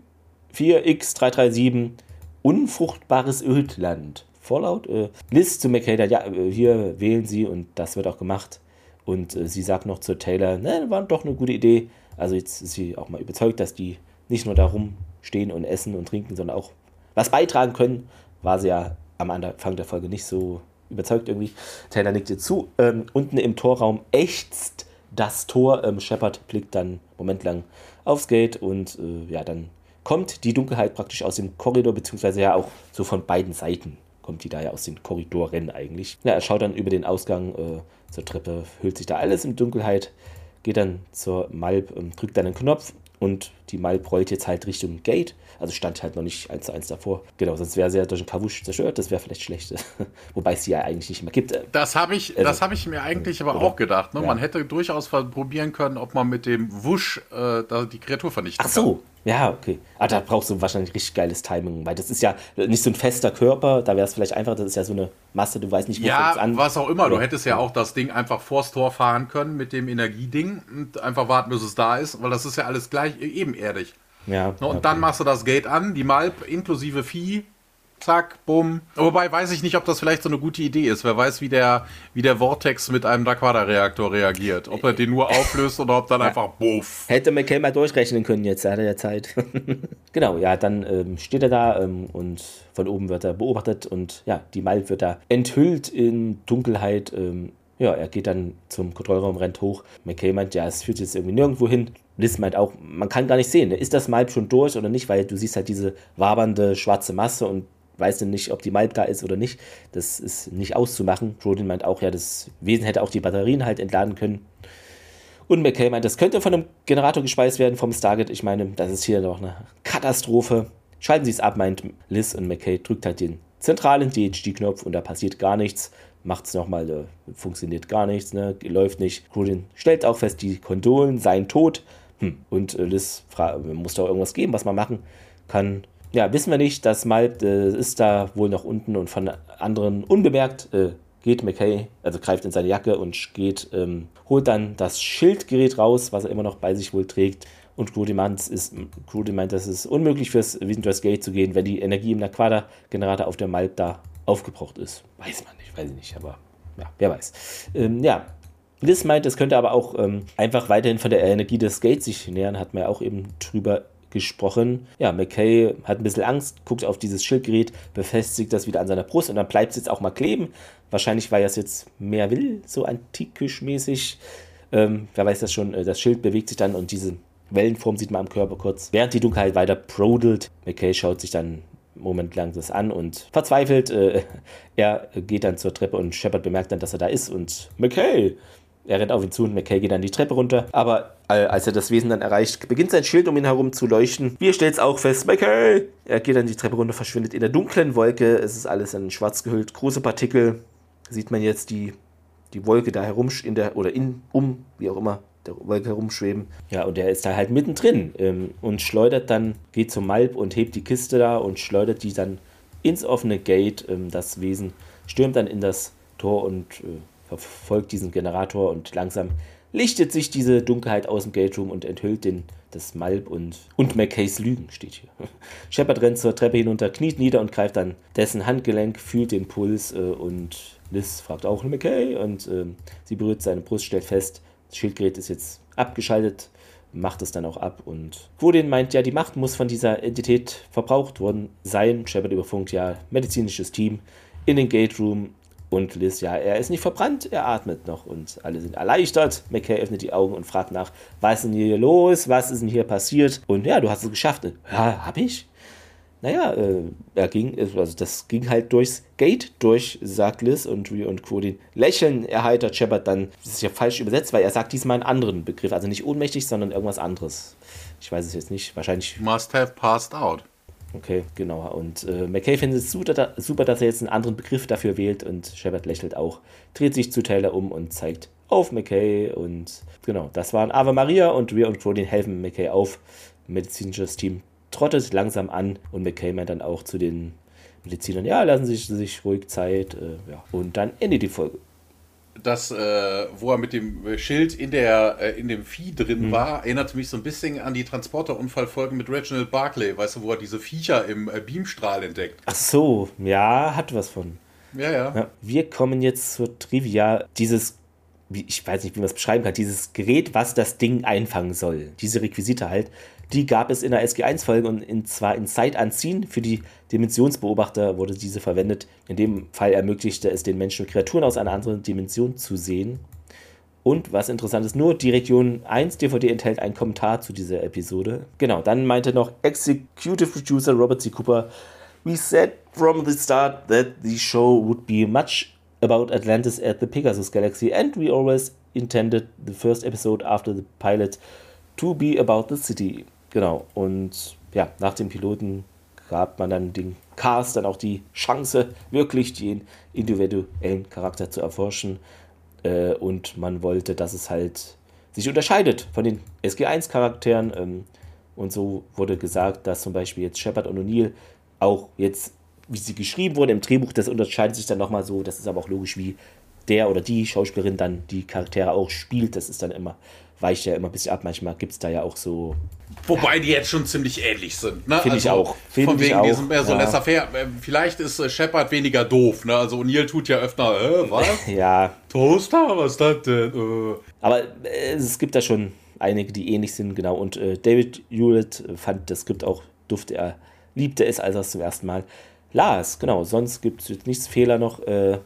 M4X337, unfruchtbares Ödland. Fallout? Liz zu McKay, ja, hier wählen sie und das wird auch gemacht. Und sie sagt noch zu Taylor, ne, war doch eine gute Idee. Also jetzt ist sie auch mal überzeugt, dass die nicht nur da rumstehen und essen und trinken, sondern auch was beitragen können. War sie ja am Anfang der Folge nicht so überzeugt irgendwie. Taylor nickt ihr zu. Unten im Torraum ächzt das Tor. Shepard blickt dann einen Moment lang aufs Gate und ja, dann kommt die Dunkelheit praktisch aus dem Korridor, beziehungsweise ja auch so von beiden Seiten kommt die da ja aus den Korridoren eigentlich. Ja, er schaut dann über den Ausgang zur Treppe, hüllt sich da alles in Dunkelheit, geht dann zur Malp, drückt dann einen Knopf und die Malp rollt jetzt halt Richtung Gate. Also stand halt noch nicht 1:1 davor. Genau, sonst wäre sie ja durch den Kawusch zerstört. Das wäre vielleicht schlecht. Wobei es sie ja eigentlich nicht mehr gibt. Das habe ich mir eigentlich aber auch gedacht. Ne? Ja. Man hätte durchaus probieren können, ob man mit dem Wusch die Kreatur vernichten kann. Ach so, ja, okay. Aber da brauchst du wahrscheinlich richtig geiles Timing, weil das ist ja nicht so ein fester Körper. Da wäre es vielleicht einfach, das ist ja so eine Masse, du weißt nicht, wo es an. Ja, was auch immer. Du hättest ja auch das Ding einfach vors Tor fahren können mit dem Energieding und einfach warten, bis es da ist, weil das ist ja alles gleich ebenerdig. Ja, und okay. Dann machst du das Gate an, die Malp inklusive Vieh, zack, bumm. Wobei weiß ich nicht, ob das vielleicht so eine gute Idee ist. Wer weiß, wie der Vortex mit einem Daquada-Reaktor reagiert. Ob er den nur auflöst oder ob dann einfach buff. Hätte McKay mal durchrechnen können jetzt, hat er ja Zeit. Genau, ja, dann steht er da und von oben wird er beobachtet und ja, die Malp wird da enthüllt in Dunkelheit. Ja, er geht dann zum Kontrollraum, rennt hoch. McKay meint, ja, es führt jetzt irgendwie nirgendwo hin. Liz meint auch, man kann gar nicht sehen, ist das Malp schon durch oder nicht, weil du siehst halt diese wabernde schwarze Masse und weißt dann nicht, ob die Malp da ist oder nicht. Das ist nicht auszumachen. Rodin meint auch, ja, das Wesen hätte auch die Batterien halt entladen können. Und McKay meint, das könnte von einem Generator gespeist werden vom Stargate. Ich meine, das ist hier doch eine Katastrophe. Schalten Sie es ab, meint Liz, und McKay drückt halt den zentralen DHD-Knopf und da passiert gar nichts. Macht es nochmal, funktioniert gar nichts, ne? Läuft nicht. Rodin stellt auch fest, die Kondolen seien tot. Und Liz muss da irgendwas geben, was man machen kann. Ja, wissen wir nicht. Das Malp ist da wohl noch unten und von anderen unbemerkt geht McKay, also greift in seine Jacke und geht, holt dann das Schildgerät raus, was er immer noch bei sich wohl trägt. Und Crudy meint, das ist unmöglich fürs Visitors Gate zu gehen, wenn die Energie im Naquada-Generator auf der Malp da aufgebraucht ist. Weiß ich nicht, aber ja, wer weiß. Ja, Liz meint, es könnte aber auch einfach weiterhin von der Energie des Gates sich nähern, hat man ja auch eben drüber gesprochen. Ja, McKay hat ein bisschen Angst, guckt auf dieses Schildgerät, befestigt das wieder an seiner Brust und dann bleibt es jetzt auch mal kleben. Wahrscheinlich, weil er es jetzt mehr will, so antiquisch-mäßig. Wer weiß das schon, das Schild bewegt sich dann und diese Wellenform sieht man am Körper kurz. Während die Dunkelheit weiter brodelt, McKay schaut sich dann einen Moment lang das an und verzweifelt. Er geht dann zur Treppe und Shepard bemerkt dann, dass er da ist und McKay! Er rennt auf ihn zu und McKay geht dann die Treppe runter. Aber als er das Wesen dann erreicht, beginnt sein Schild um ihn herum zu leuchten. Wir stellen es auch fest, McKay! Er geht dann die Treppe runter, verschwindet in der dunklen Wolke. Es ist alles in schwarz gehüllt. Große Partikel. Sieht man jetzt die Wolke da herum, wie auch immer, der Wolke herumschweben. Ja, und er ist da halt mittendrin und schleudert dann, geht zum Malp und hebt die Kiste da und schleudert die dann ins offene Gate. Das Wesen stürmt dann in das Tor und verfolgt diesen Generator und langsam lichtet sich diese Dunkelheit aus dem Gate Room und enthüllt das Malp und McKays Lügen, steht hier. Shepard rennt zur Treppe hinunter, kniet nieder und greift dann dessen Handgelenk, fühlt den Puls und Liz fragt auch McKay und sie berührt seine Brust, stellt fest, das Schildgerät ist jetzt abgeschaltet, macht es dann auch ab und Quodin meint, ja, die Macht muss von dieser Entität verbraucht worden sein. Shepard überfunkt, ja, medizinisches Team in den Gate Room. Und Liz, ja, er ist nicht verbrannt, er atmet noch und alle sind erleichtert. McKay öffnet die Augen und fragt nach, was ist denn hier los, was ist denn hier passiert? Und ja, du hast es geschafft. Ja, hab ich? Naja, das ging halt durchs Gate durch, sagt Liz und Quodin lächeln erheitert Shepard dann. Das ist ja falsch übersetzt, weil er sagt diesmal einen anderen Begriff, also nicht ohnmächtig, sondern irgendwas anderes. Ich weiß es jetzt nicht, wahrscheinlich... Must have passed out. Okay, genau. Und McKay findet es super, dass er jetzt einen anderen Begriff dafür wählt und Shepard lächelt auch, dreht sich zu Taylor um und zeigt auf McKay und genau, das waren Ava Maria und Rhea und Claudine helfen McKay auf. Medizinisches Team trottet langsam an und McKay meint dann auch zu den Medizinern, ja, lassen Sie sich ruhig Zeit, ja. Und dann endet die Folge. Das, wo er mit dem Schild in dem Vieh drin war, erinnerte mich so ein bisschen an die Transporter-Unfallfolgen mit Reginald Barclay, weißt du, wo er diese Viecher im Beamstrahl entdeckt. Ach so, ja, hat was von. Ja. Wir kommen jetzt zur Trivia. Ich weiß nicht, wie man es beschreiben kann, dieses Gerät, was das Ding einfangen soll, diese Requisite halt, die gab es in der SG-1-Folge und zwar in Sight Unseen. Für die Dimensionsbeobachter wurde diese verwendet. In dem Fall ermöglichte es den Menschen und Kreaturen aus einer anderen Dimension zu sehen. Und was interessant ist, nur die Region 1 DVD enthält einen Kommentar zu dieser Episode. Genau, dann meinte noch Executive Producer Robert C. Cooper, "We said from the start that the show would be much about Atlantis at the Pegasus Galaxy and we always intended the first episode after the pilot to be about the city." Genau, und ja, nach dem Piloten gab man dann den Cast dann auch die Chance, wirklich den individuellen Charakter zu erforschen. Und man wollte, dass es halt sich unterscheidet von den SG-1-Charakteren. Und so wurde gesagt, dass zum Beispiel jetzt Shepard und O'Neill auch jetzt, wie sie geschrieben wurde im Drehbuch, das unterscheidet sich dann nochmal so. Das ist aber auch logisch, wie der oder die Schauspielerin dann die Charaktere auch spielt. Das ist dann immer, weicht ja immer ein bisschen ab. Manchmal gibt es da ja auch so. Wobei die jetzt schon ziemlich ähnlich sind. Ne? Finde ich auch. Von wegen diesem so laissez-faire. Vielleicht ist Shepard weniger doof. Ne? Also O'Neill tut ja öfter, was? Ja. Toaster? Was ist das denn? Aber es gibt da schon einige, die ähnlich sind, genau. Und David Hewlett fand das Skript auch, liebte es, als er es zum ersten Mal las. Genau, sonst gibt es jetzt nichts Fehler noch,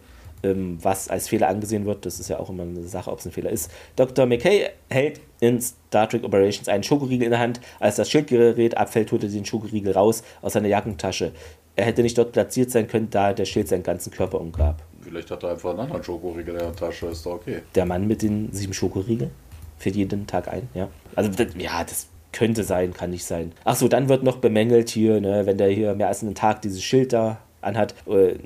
was als Fehler angesehen wird. Das ist ja auch immer eine Sache, ob es ein Fehler ist. Dr. McKay hält in Star Trek Operations einen Schokoriegel in der Hand. Als das Schildgerät abfällt, holt er den Schokoriegel raus aus seiner Jackentasche. Er hätte nicht dort platziert sein können, da der Schild seinen ganzen Körper umgab. Vielleicht hat er einfach einen anderen Schokoriegel in der Tasche, ist doch okay. Der Mann mit den 7 Schokoriegeln fällt jeden Tag ein, ja. Also, das könnte sein, kann nicht sein. Achso, dann wird noch bemängelt hier, ne, wenn der hier mehr als einen Tag dieses Schild da anhat,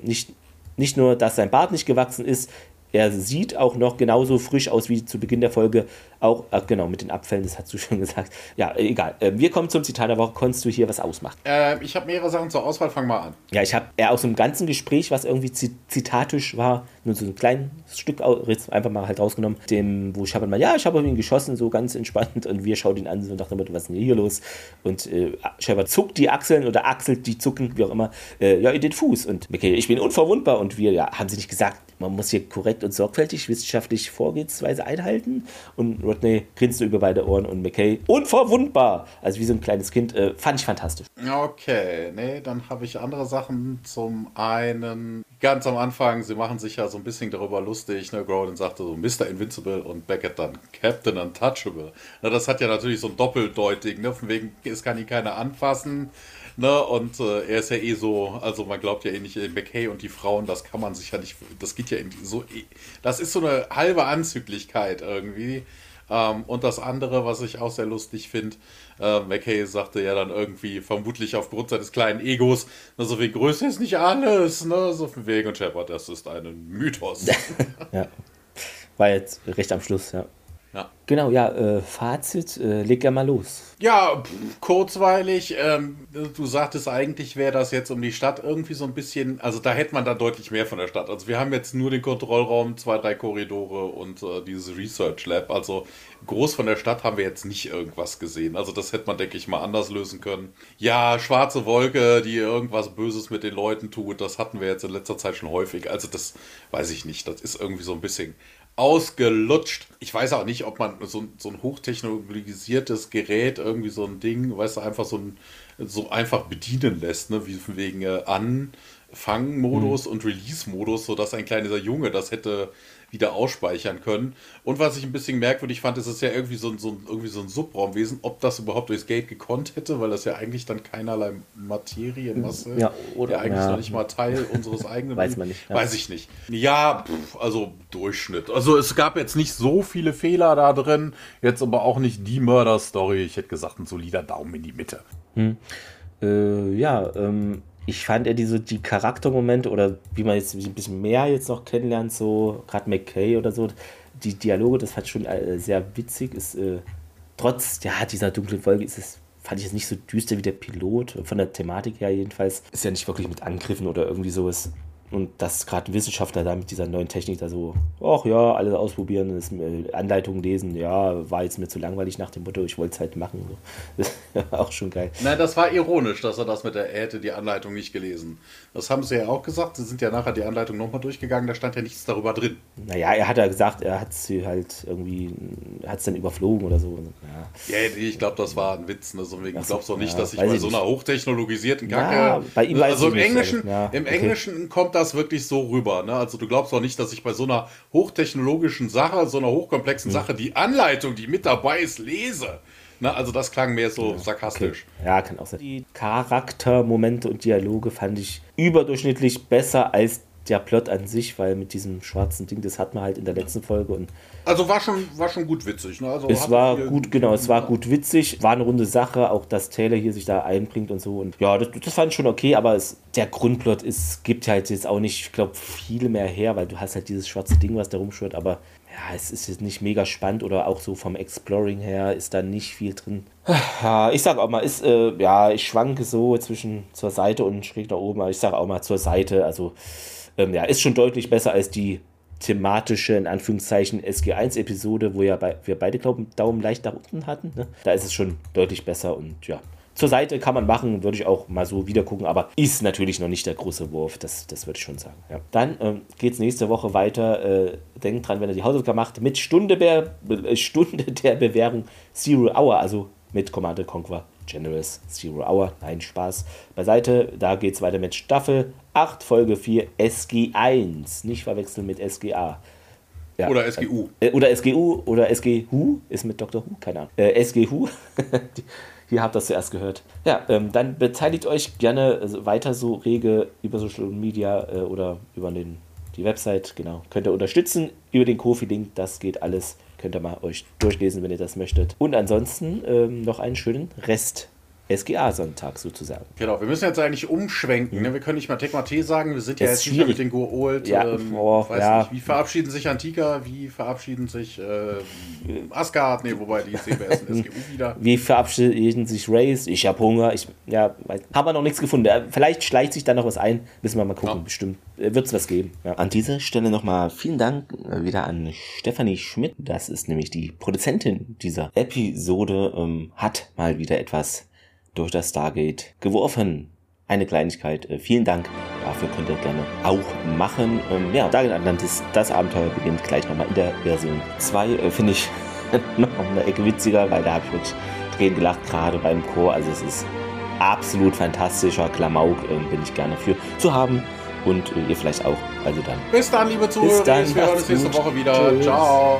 nicht nur, dass sein Bart nicht gewachsen ist, er sieht auch noch genauso frisch aus wie zu Beginn der Folge. Auch, genau, mit den Abfällen, das hast du schon gesagt. Ja, egal. Wir kommen zum Zitat der Woche. Konntest du hier was ausmachen? Ich habe mehrere Sachen zur Auswahl. Fang mal an. Ja, ich habe eher aus einem ganzen Gespräch, was irgendwie zitatisch war, nur so ein kleines Stück einfach mal halt rausgenommen, wo Shepard mal, ja, ich habe auf ihn geschossen, so ganz entspannt, und wir schauen ihn an und dachten, was ist denn hier los? Und Shepard zuckt die Achseln oder achselt die Zucken, wie auch immer, ja, in den Fuß. Und McKay, ich bin unverwundbar. Und wir, ja, haben sie nicht gesagt, man muss hier korrekt und sorgfältig wissenschaftlich Vorgehensweise einhalten? Und Rodney grinste über beide Ohren und McKay, unverwundbar! Also wie so ein kleines Kind, fand ich fantastisch. Okay, nee, dann habe ich andere Sachen. Zum einen, ganz am Anfang, sie machen sich ja so ein bisschen darüber lustig, ne? Groden sagte so Mr. Invincible und Beckett dann Captain Untouchable. Na, das hat ja natürlich so ein Doppeldeutig, ne? Von wegen, es kann ihn keiner anfassen. Ne, und er ist ja eh so, also man glaubt ja eh nicht, McKay und die Frauen, das kann man sich ja nicht, das geht ja so, das ist so eine halbe Anzüglichkeit irgendwie. Und das andere, was ich auch sehr lustig finde, McKay sagte ja dann irgendwie, vermutlich aufgrund seines kleinen Egos, na, so wie Größe ist nicht alles, ne, so von wegen, und Shepard, das ist ein Mythos. Ja, war jetzt recht am Schluss, ja. Ja. Genau, ja, Fazit, leg ja mal los. Ja, kurzweilig, du sagtest eigentlich, wäre das jetzt um die Stadt irgendwie so ein bisschen, also da hätte man dann deutlich mehr von der Stadt. Also wir haben jetzt nur den Kontrollraum, 2, 3 Korridore und dieses Research Lab, also groß von der Stadt haben wir jetzt nicht irgendwas gesehen. Also das hätte man, denke ich, mal anders lösen können. Ja, schwarze Wolke, die irgendwas Böses mit den Leuten tut, das hatten wir jetzt in letzter Zeit schon häufig. Also das weiß ich nicht, das ist irgendwie so ein bisschen ausgelutscht. Ich weiß auch nicht, ob man so ein hochtechnologisiertes Gerät, irgendwie so ein Ding, weißt du, einfach so einfach bedienen lässt, ne, wie von wegen Anfangmodus und Release-Modus, sodass ein kleiner Junge das hätte wieder ausspeichern können. Und was ich ein bisschen merkwürdig fand, ist es ja irgendwie so ein Subraumwesen, ob das überhaupt durchs Gate gekonnt hätte, weil das ja eigentlich dann keinerlei Materienmasse, ja, oder eigentlich noch nicht mal Teil unseres eigenen... Weiß man nicht. Ja. Weiß ich nicht. Ja, also Durchschnitt. Also es gab jetzt nicht so viele Fehler da drin, jetzt aber auch nicht die Murder-Story. Ich hätte gesagt, ein solider Daumen in die Mitte. Ich fand ja die Charaktermomente oder wie man jetzt ein bisschen mehr jetzt noch kennenlernt, so gerade McKay oder so, die Dialoge, das fand ich schon sehr witzig. Ist, trotz dieser dunklen Folge fand ich es nicht so düster wie der Pilot, von der Thematik her jedenfalls. Ist ja nicht wirklich mit Angriffen oder irgendwie sowas. Und dass gerade ein Wissenschaftler da mit dieser neuen Technik da so, ach ja, alles ausprobieren, Anleitungen lesen, ja, war jetzt mir zu langweilig nach dem Motto, ich wollte es halt machen. So. Das ist auch schon geil. Nein, das war ironisch, dass er das er hätte die Anleitung nicht gelesen. Das haben sie ja auch gesagt, sie sind ja nachher die Anleitung nochmal durchgegangen, da stand ja nichts darüber drin. Naja, er hat ja gesagt, er hat sie halt irgendwie, hat es dann überflogen oder so. Ja, ich glaube, das war ein Witz, ne? So, ich glaube doch nicht, dass ich weiß bei ich so einer hochtechnologisierten Kacke... Ja, bei ihm weiß also ich im nicht. Englischen, Ja, im Englischen kommt das wirklich so rüber. Ne? Also du glaubst doch nicht, dass ich bei so einer hochtechnologischen Sache, so einer hochkomplexen Sache, die Anleitung, die mit dabei ist, lese. Ne? Also das klang mehr so sarkastisch. Okay. Ja, kann auch sein. Die Charaktermomente und Dialoge fand ich überdurchschnittlich besser als der Plot an sich, weil mit diesem schwarzen Ding, das hat man halt in der letzten Folge. Und also war schon gut witzig. Ne? Also es war gut, genau, es war gut witzig, war eine runde Sache, auch dass Taylor hier sich da einbringt und so. Und ja, das fand ich schon okay, aber der Grundplot gibt halt jetzt auch nicht, ich glaube, viel mehr her, weil du hast halt dieses schwarze Ding, was da rumschwirrt, aber ja, es ist jetzt nicht mega spannend oder auch so vom Exploring her ist da nicht viel drin. Ja, ich sag auch mal, ich schwanke so zur Seite und schräg nach oben, aber ich sag auch mal zur Seite, also ist schon deutlich besser als die thematische, in Anführungszeichen, SG1-Episode, wo wir beide, glaube ich, Daumen leicht nach unten hatten. Ne? Da ist es schon deutlich besser und ja. Zur Seite kann man machen, würde ich auch mal so wieder gucken, aber ist natürlich noch nicht der große Wurf, das würde ich schon sagen. Ja. Dann geht es nächste Woche weiter. Denkt dran, wenn ihr die Hausaufgaben macht, mit Stunde der Bewährung Zero Hour, also mit Command & Conquer Generous Zero Hour. Nein, Spaß beiseite. Da geht es weiter mit Staffel 8, Folge 4, SG1. Nicht verwechseln mit SGA. Ja, oder SGU. Oder SGU oder SG-Who ist mit Dr. Who, keine Ahnung. SG-Who. Hier habt ihr das zuerst gehört. Ja, dann beteiligt euch gerne weiter so rege über Social Media oder über die Website. Genau, könnt ihr unterstützen über den Kofi-Link. Das geht alles. Könnt ihr mal euch durchlesen, wenn ihr das möchtet. Und ansonsten noch einen schönen Rest SGA-Sonntag sozusagen. Genau, wir müssen jetzt eigentlich umschwenken. Ne? Wir können nicht mal Tekmate sagen. Wir sind ja jetzt nicht mehr mit den Go-Old. Ja, nicht. Wie verabschieden sich Antika? Wie verabschieden sich Asgard? Ne, wobei die sehen wir erst in SGU wieder. Wie verabschieden sich Race? Ich habe Hunger. Haben wir noch nichts gefunden. Vielleicht schleicht sich da noch was ein. Müssen wir mal gucken. Ja. Bestimmt wird es was geben. Ja. An dieser Stelle nochmal vielen Dank wieder an Stefanie Schmidt. Das ist nämlich die Produzentin dieser Episode. Hat mal wieder etwas durch das Stargate geworfen. Eine Kleinigkeit. Vielen Dank. Dafür könnt ihr gerne auch machen. Stargate Atlantis, das Abenteuer beginnt gleich nochmal in der Version 2. Finde ich noch eine Ecke witziger, weil da habe ich wirklich Tränen gelacht, gerade beim Chor. Also es ist absolut fantastischer Klamauk. Bin ich gerne für zu haben. Und ihr vielleicht auch. Also dann. Bis dann, liebe Zuhörer. Wir hören uns nächste Woche wieder. Tschüss. Ciao.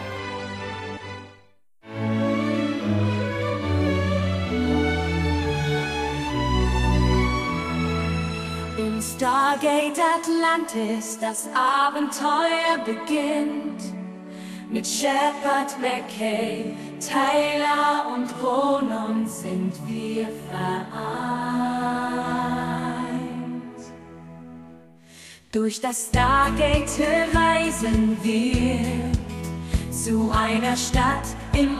Stargate Atlantis, das Abenteuer beginnt. Mit Shepard, McKay, Taylor und Ronon sind wir vereint. Durch das Stargate reisen wir zu einer Stadt im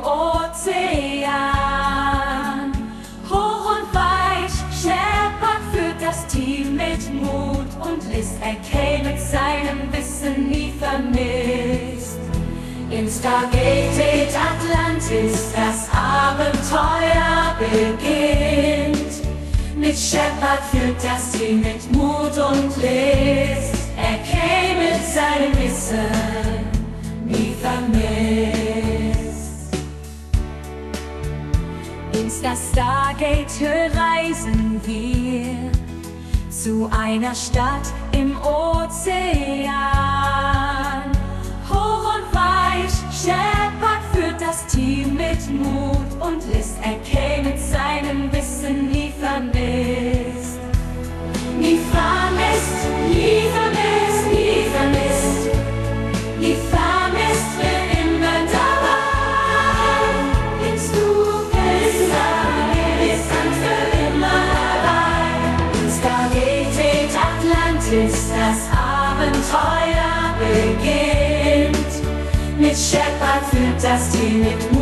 Ozean. Hoch und weit, Shepard führt das Team mit Mut und List. McKay mit seinem Wissen nie vermisst. Im Stargate Atlantis das Abenteuer beginnt. Mit Shepard führt das Team mit Mut und List. McKay mit seinem Wissen nie vermisst. Ins das Stargate reisen wir zu einer Stadt im Ozean. Hoch und weit, Shepard führt das Team mit Mut und List. McKay mit seinem Wissen nie vermisst. Nie vermisst, nie vermisst, nie vermisst. Nie vermisst, will immer dabei. Bist du bist dann für immer dabei. Stargate Atlantis, das Abenteuer beginnt. Mit Shepard führt das Team mit mir.